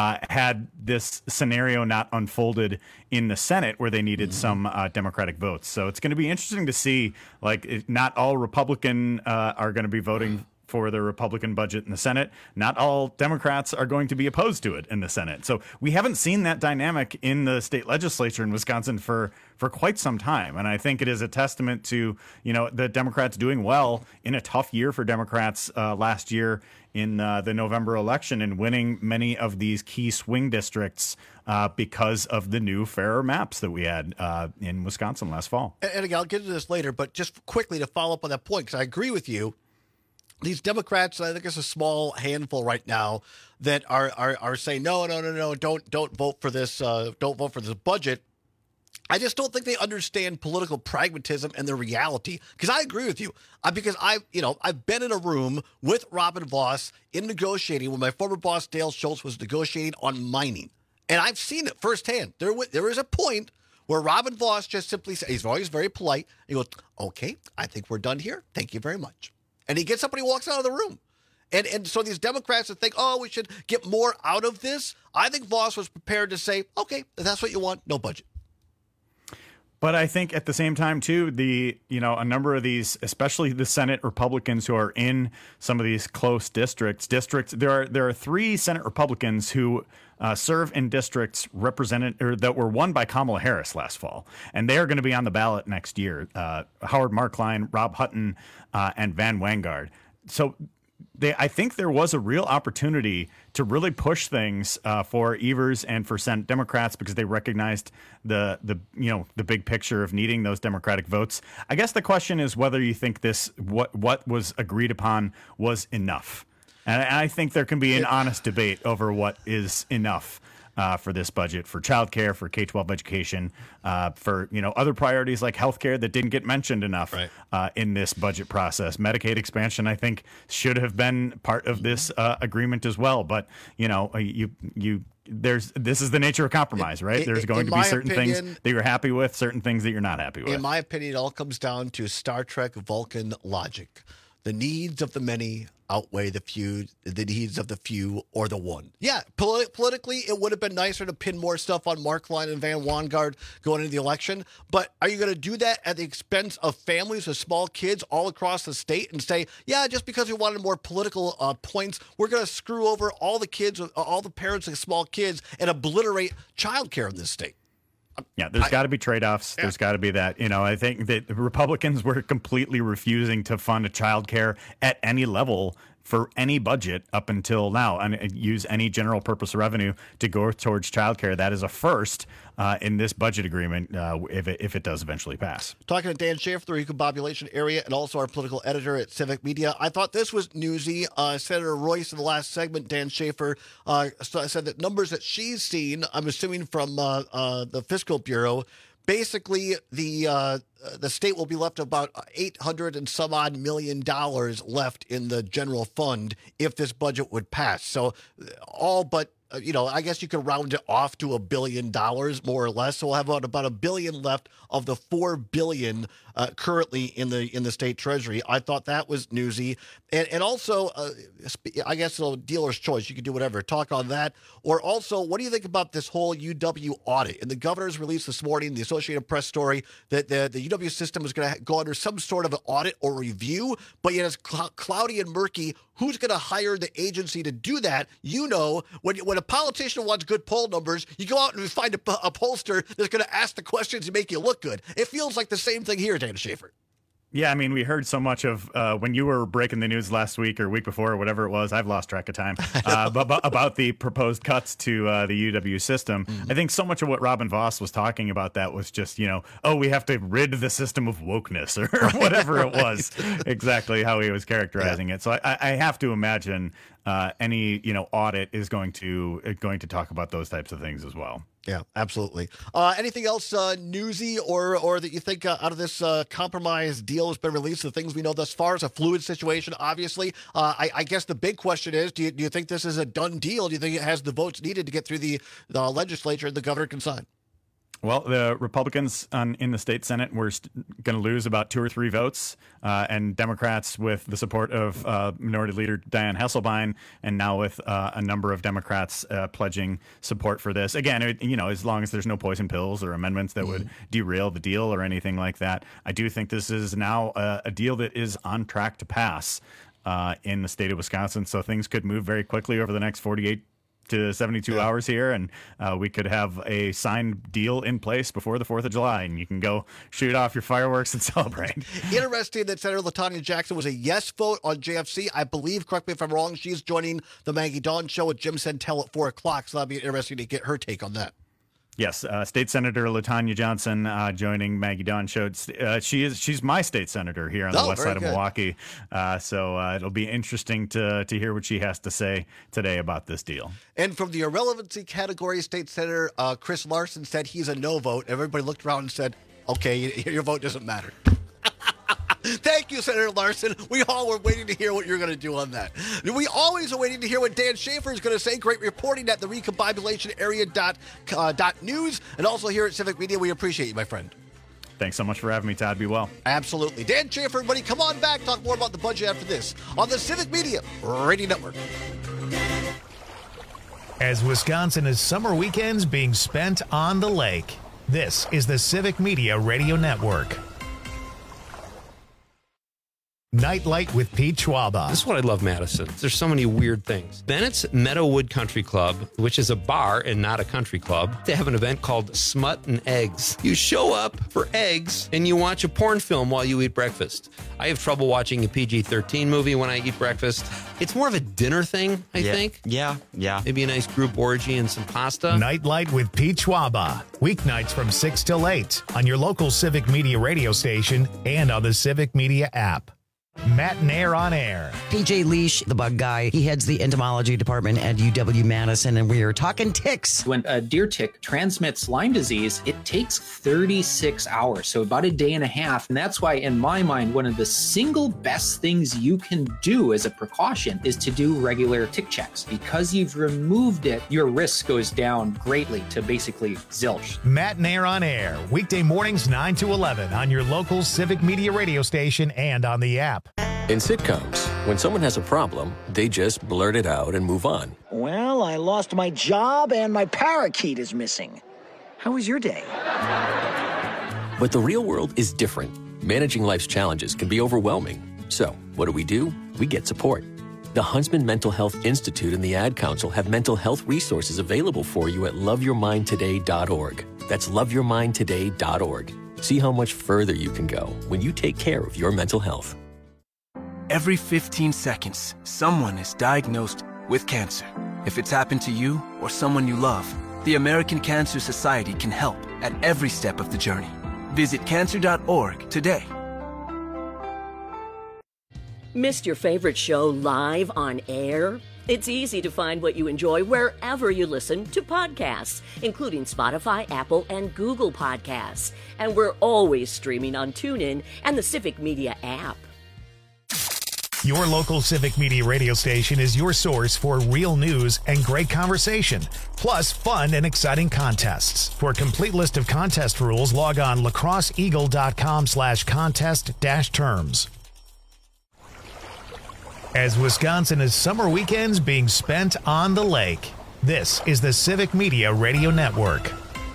had this scenario not unfolded in the Senate where they needed some Democratic votes. So it's going to be interesting to see, not all Republican are going to be voting for the Republican budget in the Senate. Not all Democrats are going to be opposed to it in the Senate. So we haven't seen that dynamic in the state legislature in Wisconsin for quite some time. And I think it is a testament to, the Democrats doing well in a tough year for Democrats last year in the November election and winning many of these key swing districts because of the new fairer maps that we had in Wisconsin last fall. And again, I'll get into this later, but just quickly to follow up on that point, because I agree with you. These Democrats, I think it's a small handful right now that are saying no, don't vote for this, don't vote for this budget. I just don't think they understand political pragmatism and the reality. Because I agree with you, because I've been in a room with Robin Vos in negotiating when my former boss Dale Schultz was negotiating on mining, and I've seen it firsthand. There is a point where Robin Vos just simply says, he's always very polite. He goes, "Okay, I think we're done here. Thank you very much." And he gets up and he walks out of the room. And so these Democrats that think, we should get more out of this, I think Vos was prepared to say, okay, if that's what you want, no budget. But I think at the same time, too, a number of these, especially the Senate Republicans who are in some of these close districts, there are 3 Senate Republicans who serve in districts that were won by Kamala Harris last fall, and they are going to be on the ballot next year. Howard Markline, Rob Hutton, and Van Wangard. So I think there was a real opportunity to really push things for Evers and for Senate Democrats because they recognized the big picture of needing those Democratic votes. I guess the question is whether you think what was agreed upon was enough. And I think there can be an honest debate over what is enough for this budget, for childcare, for K-12 education, for other priorities like healthcare that didn't get mentioned enough in this budget process. Medicaid expansion, I think, should have been part of this agreement as well. But this is the nature of compromise, right? There's going to be certain things that you're happy with, certain things that you're not happy with. In my opinion, it all comes down to Star Trek Vulcan logic. The needs of the many outweigh the needs of the few or the one. Yeah, politically, it would have been nicer to pin more stuff on Markline and Van Wangard going into the election. But are you going to do that at the expense of families with small kids all across the state and say, yeah, just because we wanted more political points, we're going to screw over all the kids, all the parents with small kids and obliterate childcare in this state? Yeah, there's got to be trade-offs. Yeah. There's got to be that. I think that the Republicans were completely refusing to fund child care at any level for any budget up until now and use any general purpose revenue to go towards childcare. That is a first in this budget agreement if it does eventually pass. Talking to Dan Schaefer, the recombobulation area, and also our political editor at Civic Media. I thought this was newsy. Senator Royce in the last segment, Dan Schaefer, said that numbers that she's seen, I'm assuming from the Fiscal Bureau, basically the state will be left about $800 and some odd million left in the general fund if this budget would pass. So all but I guess you could round it off to $1 billion more or less. So we'll have about $1 billion left of the $4 billion currently in the state treasury. I thought that was newsy, and also I guess dealer's choice. You can do whatever. Talk on that, or also what do you think about this whole UW audit? And the governor's released this morning, the Associated Press story, that the UW system is going to go under some sort of an audit or review, but yet it's cloudy and murky. Who's going to hire the agency to do that? When a politician wants good poll numbers, you go out and find a pollster that's going to ask the questions to make you look good. It feels like the same thing here, Dan Schaefer. Yeah, I mean, we heard so much of when you were breaking the news last week or week before or whatever it was. I've lost track of time about the proposed cuts to the UW system. Mm-hmm. I think so much of what Robin Voss was talking about that was just, we have to rid the system of wokeness or whatever it was. Exactly how he was characterizing it. So I have to imagine any audit is going to talk about those types of things as well. Yeah, absolutely. Anything else newsy or that you think out of this compromise deal has been released, the things we know thus far? It's a fluid situation, obviously. I guess the big question is, do you think this is a done deal? Do you think it has the votes needed to get through the legislature and the governor can sign? Well, the Republicans in the state Senate were going to lose about 2 or 3 votes, and Democrats, with the support of Minority Leader Dianne Hasselbein, and now with a number of Democrats pledging support for this. Again, as long as there's no poison pills or amendments that would derail the deal or anything like that, I do think this is now a deal that is on track to pass in the state of Wisconsin. So things could move very quickly over the next 48 to 72 hours here, and we could have a signed deal in place before the 4th of July, and you can go shoot off your fireworks and celebrate. Interesting that Senator LaTanya Jackson was a yes vote on JFC. I believe, correct me if I'm wrong, she's joining the Maggie Dawn show with Jim Santel at 4 o'clock, so that'll be interesting to get her take on that. Yes, State Senator LaTanya Johnson joining Maggie Dawn show. She's my state senator here on the west side of Milwaukee. So it'll be interesting to hear what she has to say today about this deal. And from the irrelevancy category, State Senator Chris Larson said he's a no vote. Everybody looked around and said, okay, your vote doesn't matter. Thank you, Senator Larson. We all were waiting to hear what you're going to do on that. We always are waiting to hear what Dan Schaefer is going to say. Great reporting at the recombobulation area.news and also here at Civic Media. We appreciate you, my friend. Thanks so much for having me, Todd. Be well. Absolutely. Dan Schaefer, everybody, come on back. Talk more about the budget after this on the Civic Media Radio Network. As Wisconsin is summer weekends being spent on the lake, This is the Civic Media Radio Network. Nightlight with Pete Schwaba. This is what I love, Madison. There's so many weird things. Bennett's Meadowood Country Club, which is a bar and not a country club, they have an event called Smut and Eggs. You show up for eggs and you watch a porn film while you eat breakfast. I have trouble watching a PG-13 movie when I eat breakfast. It's more of a dinner thing, I think. Yeah. Maybe a nice group orgy and some pasta. Nightlight with Pete Schwaba. Weeknights from 6 till 8 on your local Civic Media radio station and on the Civic Media app. Matt Nair on air. PJ Leash, the bug guy, he heads the entomology department at UW-Madison, and we are talking ticks. When a deer tick transmits Lyme disease, it takes 36 hours, so about a day and a half. And that's why, in my mind, one of the single best things you can do as a precaution is to do regular tick checks. Because you've removed it, your risk goes down greatly to basically zilch. Matt Nair on air, weekday mornings 9 to 11 on your local Civic Media radio station and on the app. In sitcoms, when someone has a problem, they just blurt it out and move on. Well, I lost my job and my parakeet is missing. How was your day? But the real world is different. Managing life's challenges can be overwhelming. So, what do? We get support. The Huntsman Mental Health Institute and the Ad Council have mental health resources available for you at loveyourmindtoday.org. That's loveyourmindtoday.org. See how much further you can go when you take care of your mental health. Every 15 seconds, someone is diagnosed with cancer. If it's happened to you or someone you love, the American Cancer Society can help at every step of the journey. Visit cancer.org today. Missed your favorite show live on air? It's easy to find what you enjoy wherever you listen to podcasts, including Spotify, Apple, and Google Podcasts. And we're always streaming on TuneIn and the Civic Media app. Your local Civic Media radio station is your source for real news and great conversation, plus fun and exciting contests. For a complete list of contest rules, log on lacrosseeagle.com/contest-terms. As Wisconsin is summer weekends being spent on the lake, this is the Civic Media Radio Network.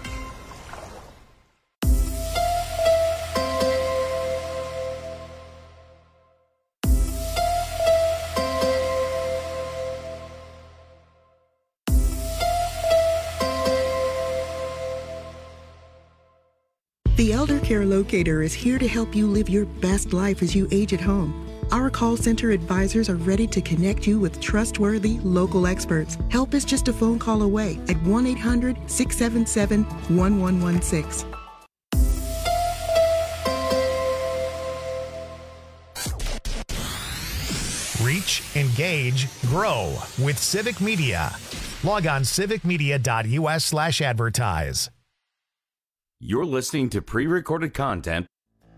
The Elder Care Locator is here to help you live your best life as you age at home. Our call center advisors are ready to connect you with trustworthy local experts. Help is just a phone call away at 1-800-677-1116. Reach, engage, grow with Civic Media. Log on civicmedia.us/advertise. You're listening to pre-recorded content.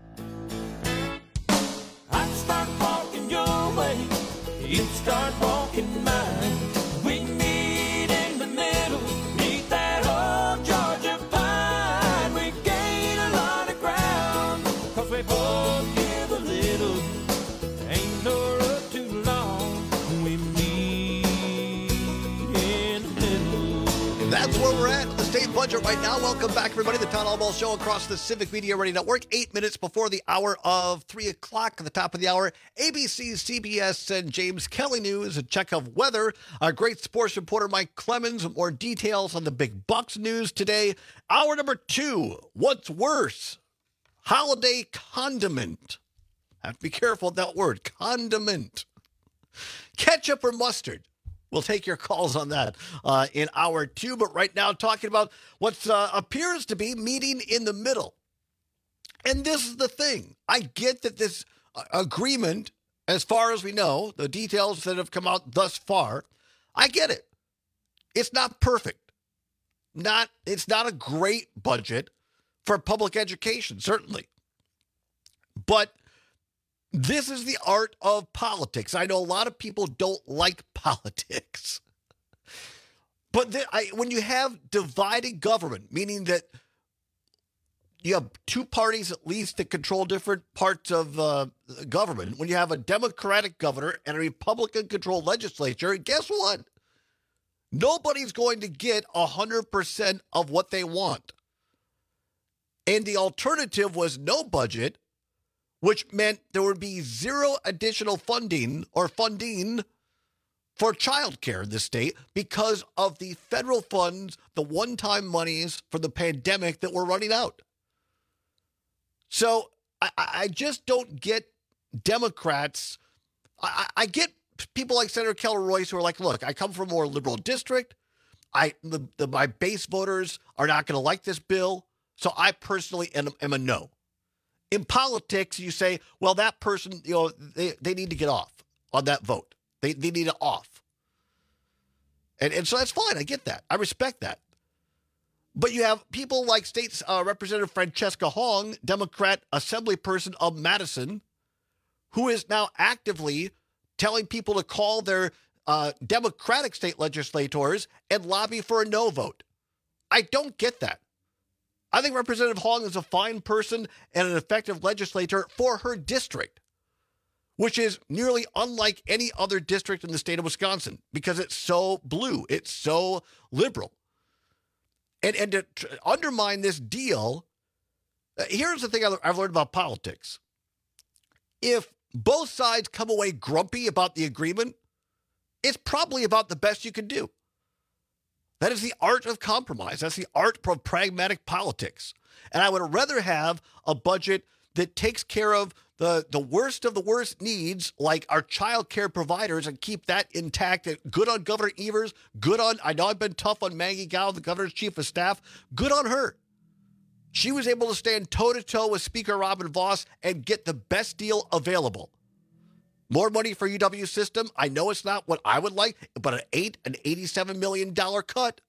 I start walking your way, you start walking mine. We meet in the middle, meet that old Georgia pine. We gain a lot of ground, 'cause we both give a little. Ain't no road too long, we meet in the middle. That's where we're at. State budget right now. Welcome back, everybody. The Town Hall Ball Show across the Civic Media Radio Network. 8 minutes before the hour of 3 o'clock. At the top of the hour, ABC, CBS, and James Kelly News. A check of weather. Our great sports reporter, Mike Clemens, with more details on the big Bucks news today. Hour number 2, what's worse? Holiday condiment. Have to be careful with that word, condiment. Ketchup or mustard? We'll take your calls on that in hour 2. But right now, talking about what appears to be meeting in the middle. And this is the thing. I get that this agreement, as far as we know, the details that have come out thus far, I get it. It's not perfect. It's not a great budget for public education, certainly. But this is the art of politics. I know a lot of people don't like politics. But when you have divided government, meaning that you have two parties at least that control different parts of government, when you have a Democratic governor and a Republican-controlled legislature, guess what? Nobody's going to get 100% of what they want. And the alternative was no budget, which meant there would be zero additional funding for childcare in the state because of the federal funds, the one-time monies for the pandemic that were running out. So I just don't get Democrats. I get people like Senator Keller Royce who are like, look, I come from a more liberal district. My base voters are not going to like this bill. So I personally am a no. In politics, you say, well, that person, they need to get off on that vote. They need it off. And so that's fine. I get that. I respect that. But you have people like State Representative Francesca Hong, Democrat assemblyperson of Madison, who is now actively telling people to call their Democratic state legislators and lobby for a no vote. I don't get that. I think Representative Hong is a fine person and an effective legislator for her district, which is nearly unlike any other district in the state of Wisconsin because it's so blue, it's so liberal. And to undermine this deal, here's the thing I've learned about politics. If both sides come away grumpy about the agreement, it's probably about the best you can do. That is the art of compromise. That's the art of pragmatic politics. And I would rather have a budget that takes care of the worst of the worst needs, like our child care providers, and keep that intact. Good on Governor Evers. Good on, I know I've been tough on Maggie Gao, the governor's chief of staff. Good on her. She was able to stand toe-to-toe with Speaker Robin Vos and get the best deal available. More money for UW system. I know it's not what I would like, but an $87 million cut.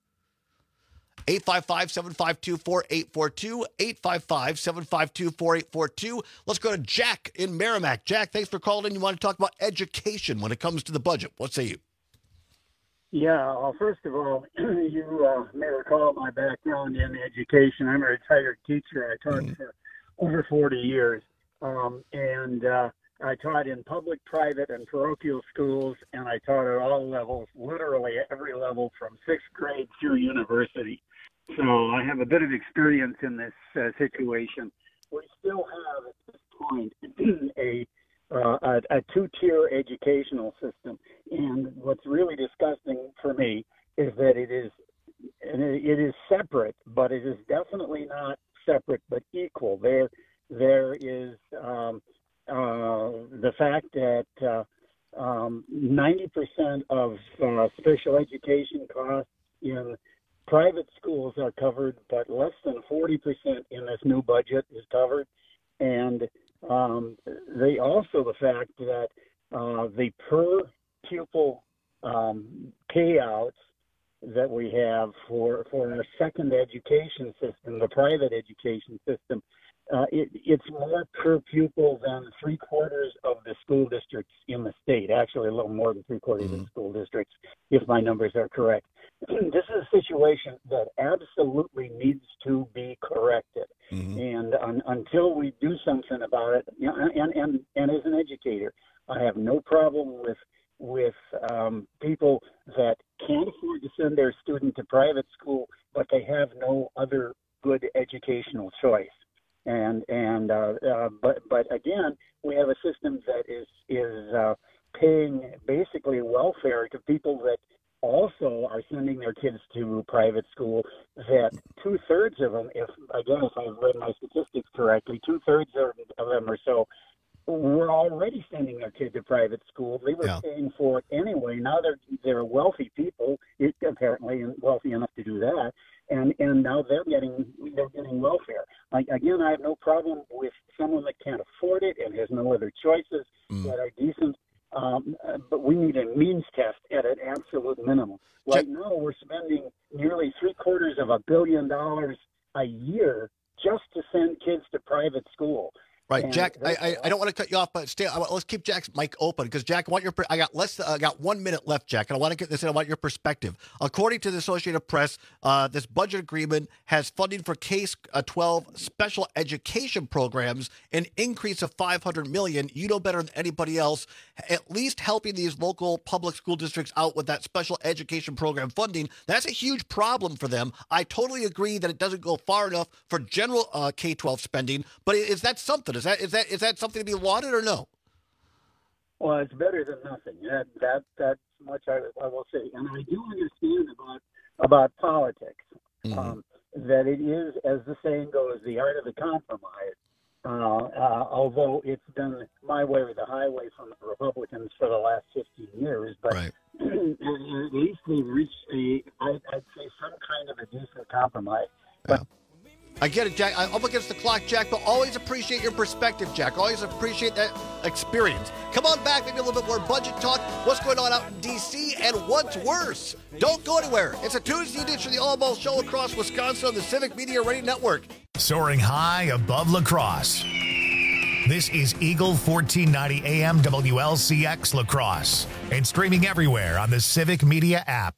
855-752-4842, 855-752-4842. Let's go to Jack in Merrimack. Jack, thanks for calling in. You want to talk about education when it comes to the budget. What say you? Yeah, first of all, you may recall my background in education. I'm a retired teacher. I taught for over 40 years, and I taught in public, private, and parochial schools, and I taught at all levels, literally every level from sixth grade through university. So I have a bit of experience in this situation. We still have at this point a two-tier educational system, and what's really disgusting for me is that it is separate, but it is definitely not separate but equal. There is the fact that 90% of special education costs in private schools are covered, but less than 40% in this new budget is covered. And they also the fact that the per pupil payouts that we have for our second education system, the private education system, it's more per pupil than 3/4 of the school districts in the state. Actually, a little more than 3/4 of the school districts, if my numbers are correct. This is a situation that absolutely needs to be corrected. And until we do something about it, and as an educator, I have no problem with people that can't afford to send their student to private school, but they have no other good educational choice. But again, we have a system that is paying basically welfare to people that also are sending their kids to private school. That 2/3 of them, if I've read my statistics correctly, 2/3 of them or so were already sending their kid to private school. They were paying for it anyway. Now they're wealthy people, apparently wealthy enough to do that, and now they're getting welfare. Again, I have no problem with someone that can't afford it and has no other choices that are decent. But we need a means test at an absolute minimum. Right now, we're spending nearly $750 million a year just to send kids to private school. Right, And Jack. I don't want to cut you off, but let's keep Jack's mic open because Jack, I got 1 minute left, Jack, and I want to get this in. I want your perspective. According to the Associated Press, this budget agreement has funding for K-12 special education programs, an increase of $500 million. You know better than anybody else. At least helping these local public school districts out with that special education program funding. That's a huge problem for them. I totally agree that it doesn't go far enough for general K-12 spending, but is that something? Is that something to be lauded or no? Well, it's better than nothing. That's much I will say. And I do understand about politics, that it is, as the saying goes, the art of the compromise. Although it's done my way or the highway from the Republicans for the last 15 years, but at least they've reached I'd say some kind of a decent compromise. But I get it, Jack. I'm up against the clock, Jack, but always appreciate your perspective, Jack. Always appreciate that experience. Come on back, maybe a little bit more budget talk. What's going on out in D.C. and what's worse? Don't go anywhere. It's a Tuesday edition of the All-Ball Show across Wisconsin on the Civic Media Radio Network. Soaring high above La Crosse. This is Eagle 1490 AM WLCX La Crosse and streaming everywhere on the Civic Media app.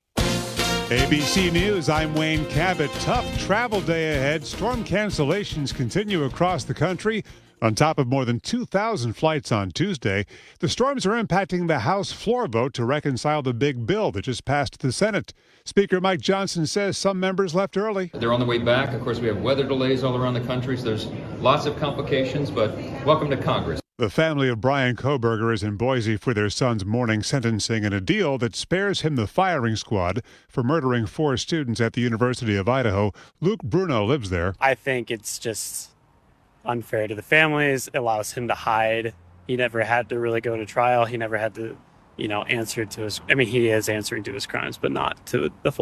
ABC News, I'm Wayne Cabot. Tough travel day ahead. Storm cancellations continue across the country. On top of more than 2,000 flights on Tuesday, the storms are impacting the House floor vote to reconcile the big bill that just passed the Senate. Speaker Mike Johnson says some members left early. They're on the way back. Of course, we have weather delays all around the country, so there's lots of complications, but welcome to Congress. The family of Brian Koberger is in Boise for their son's morning sentencing in a deal that spares him the firing squad for murdering 4 students at the University of Idaho. Luke Bruno lives there. I think it's just unfair to the families. It allows him to hide. He never had to really go to trial. He never had to, answer to his, he is answering to his crimes, but not to the full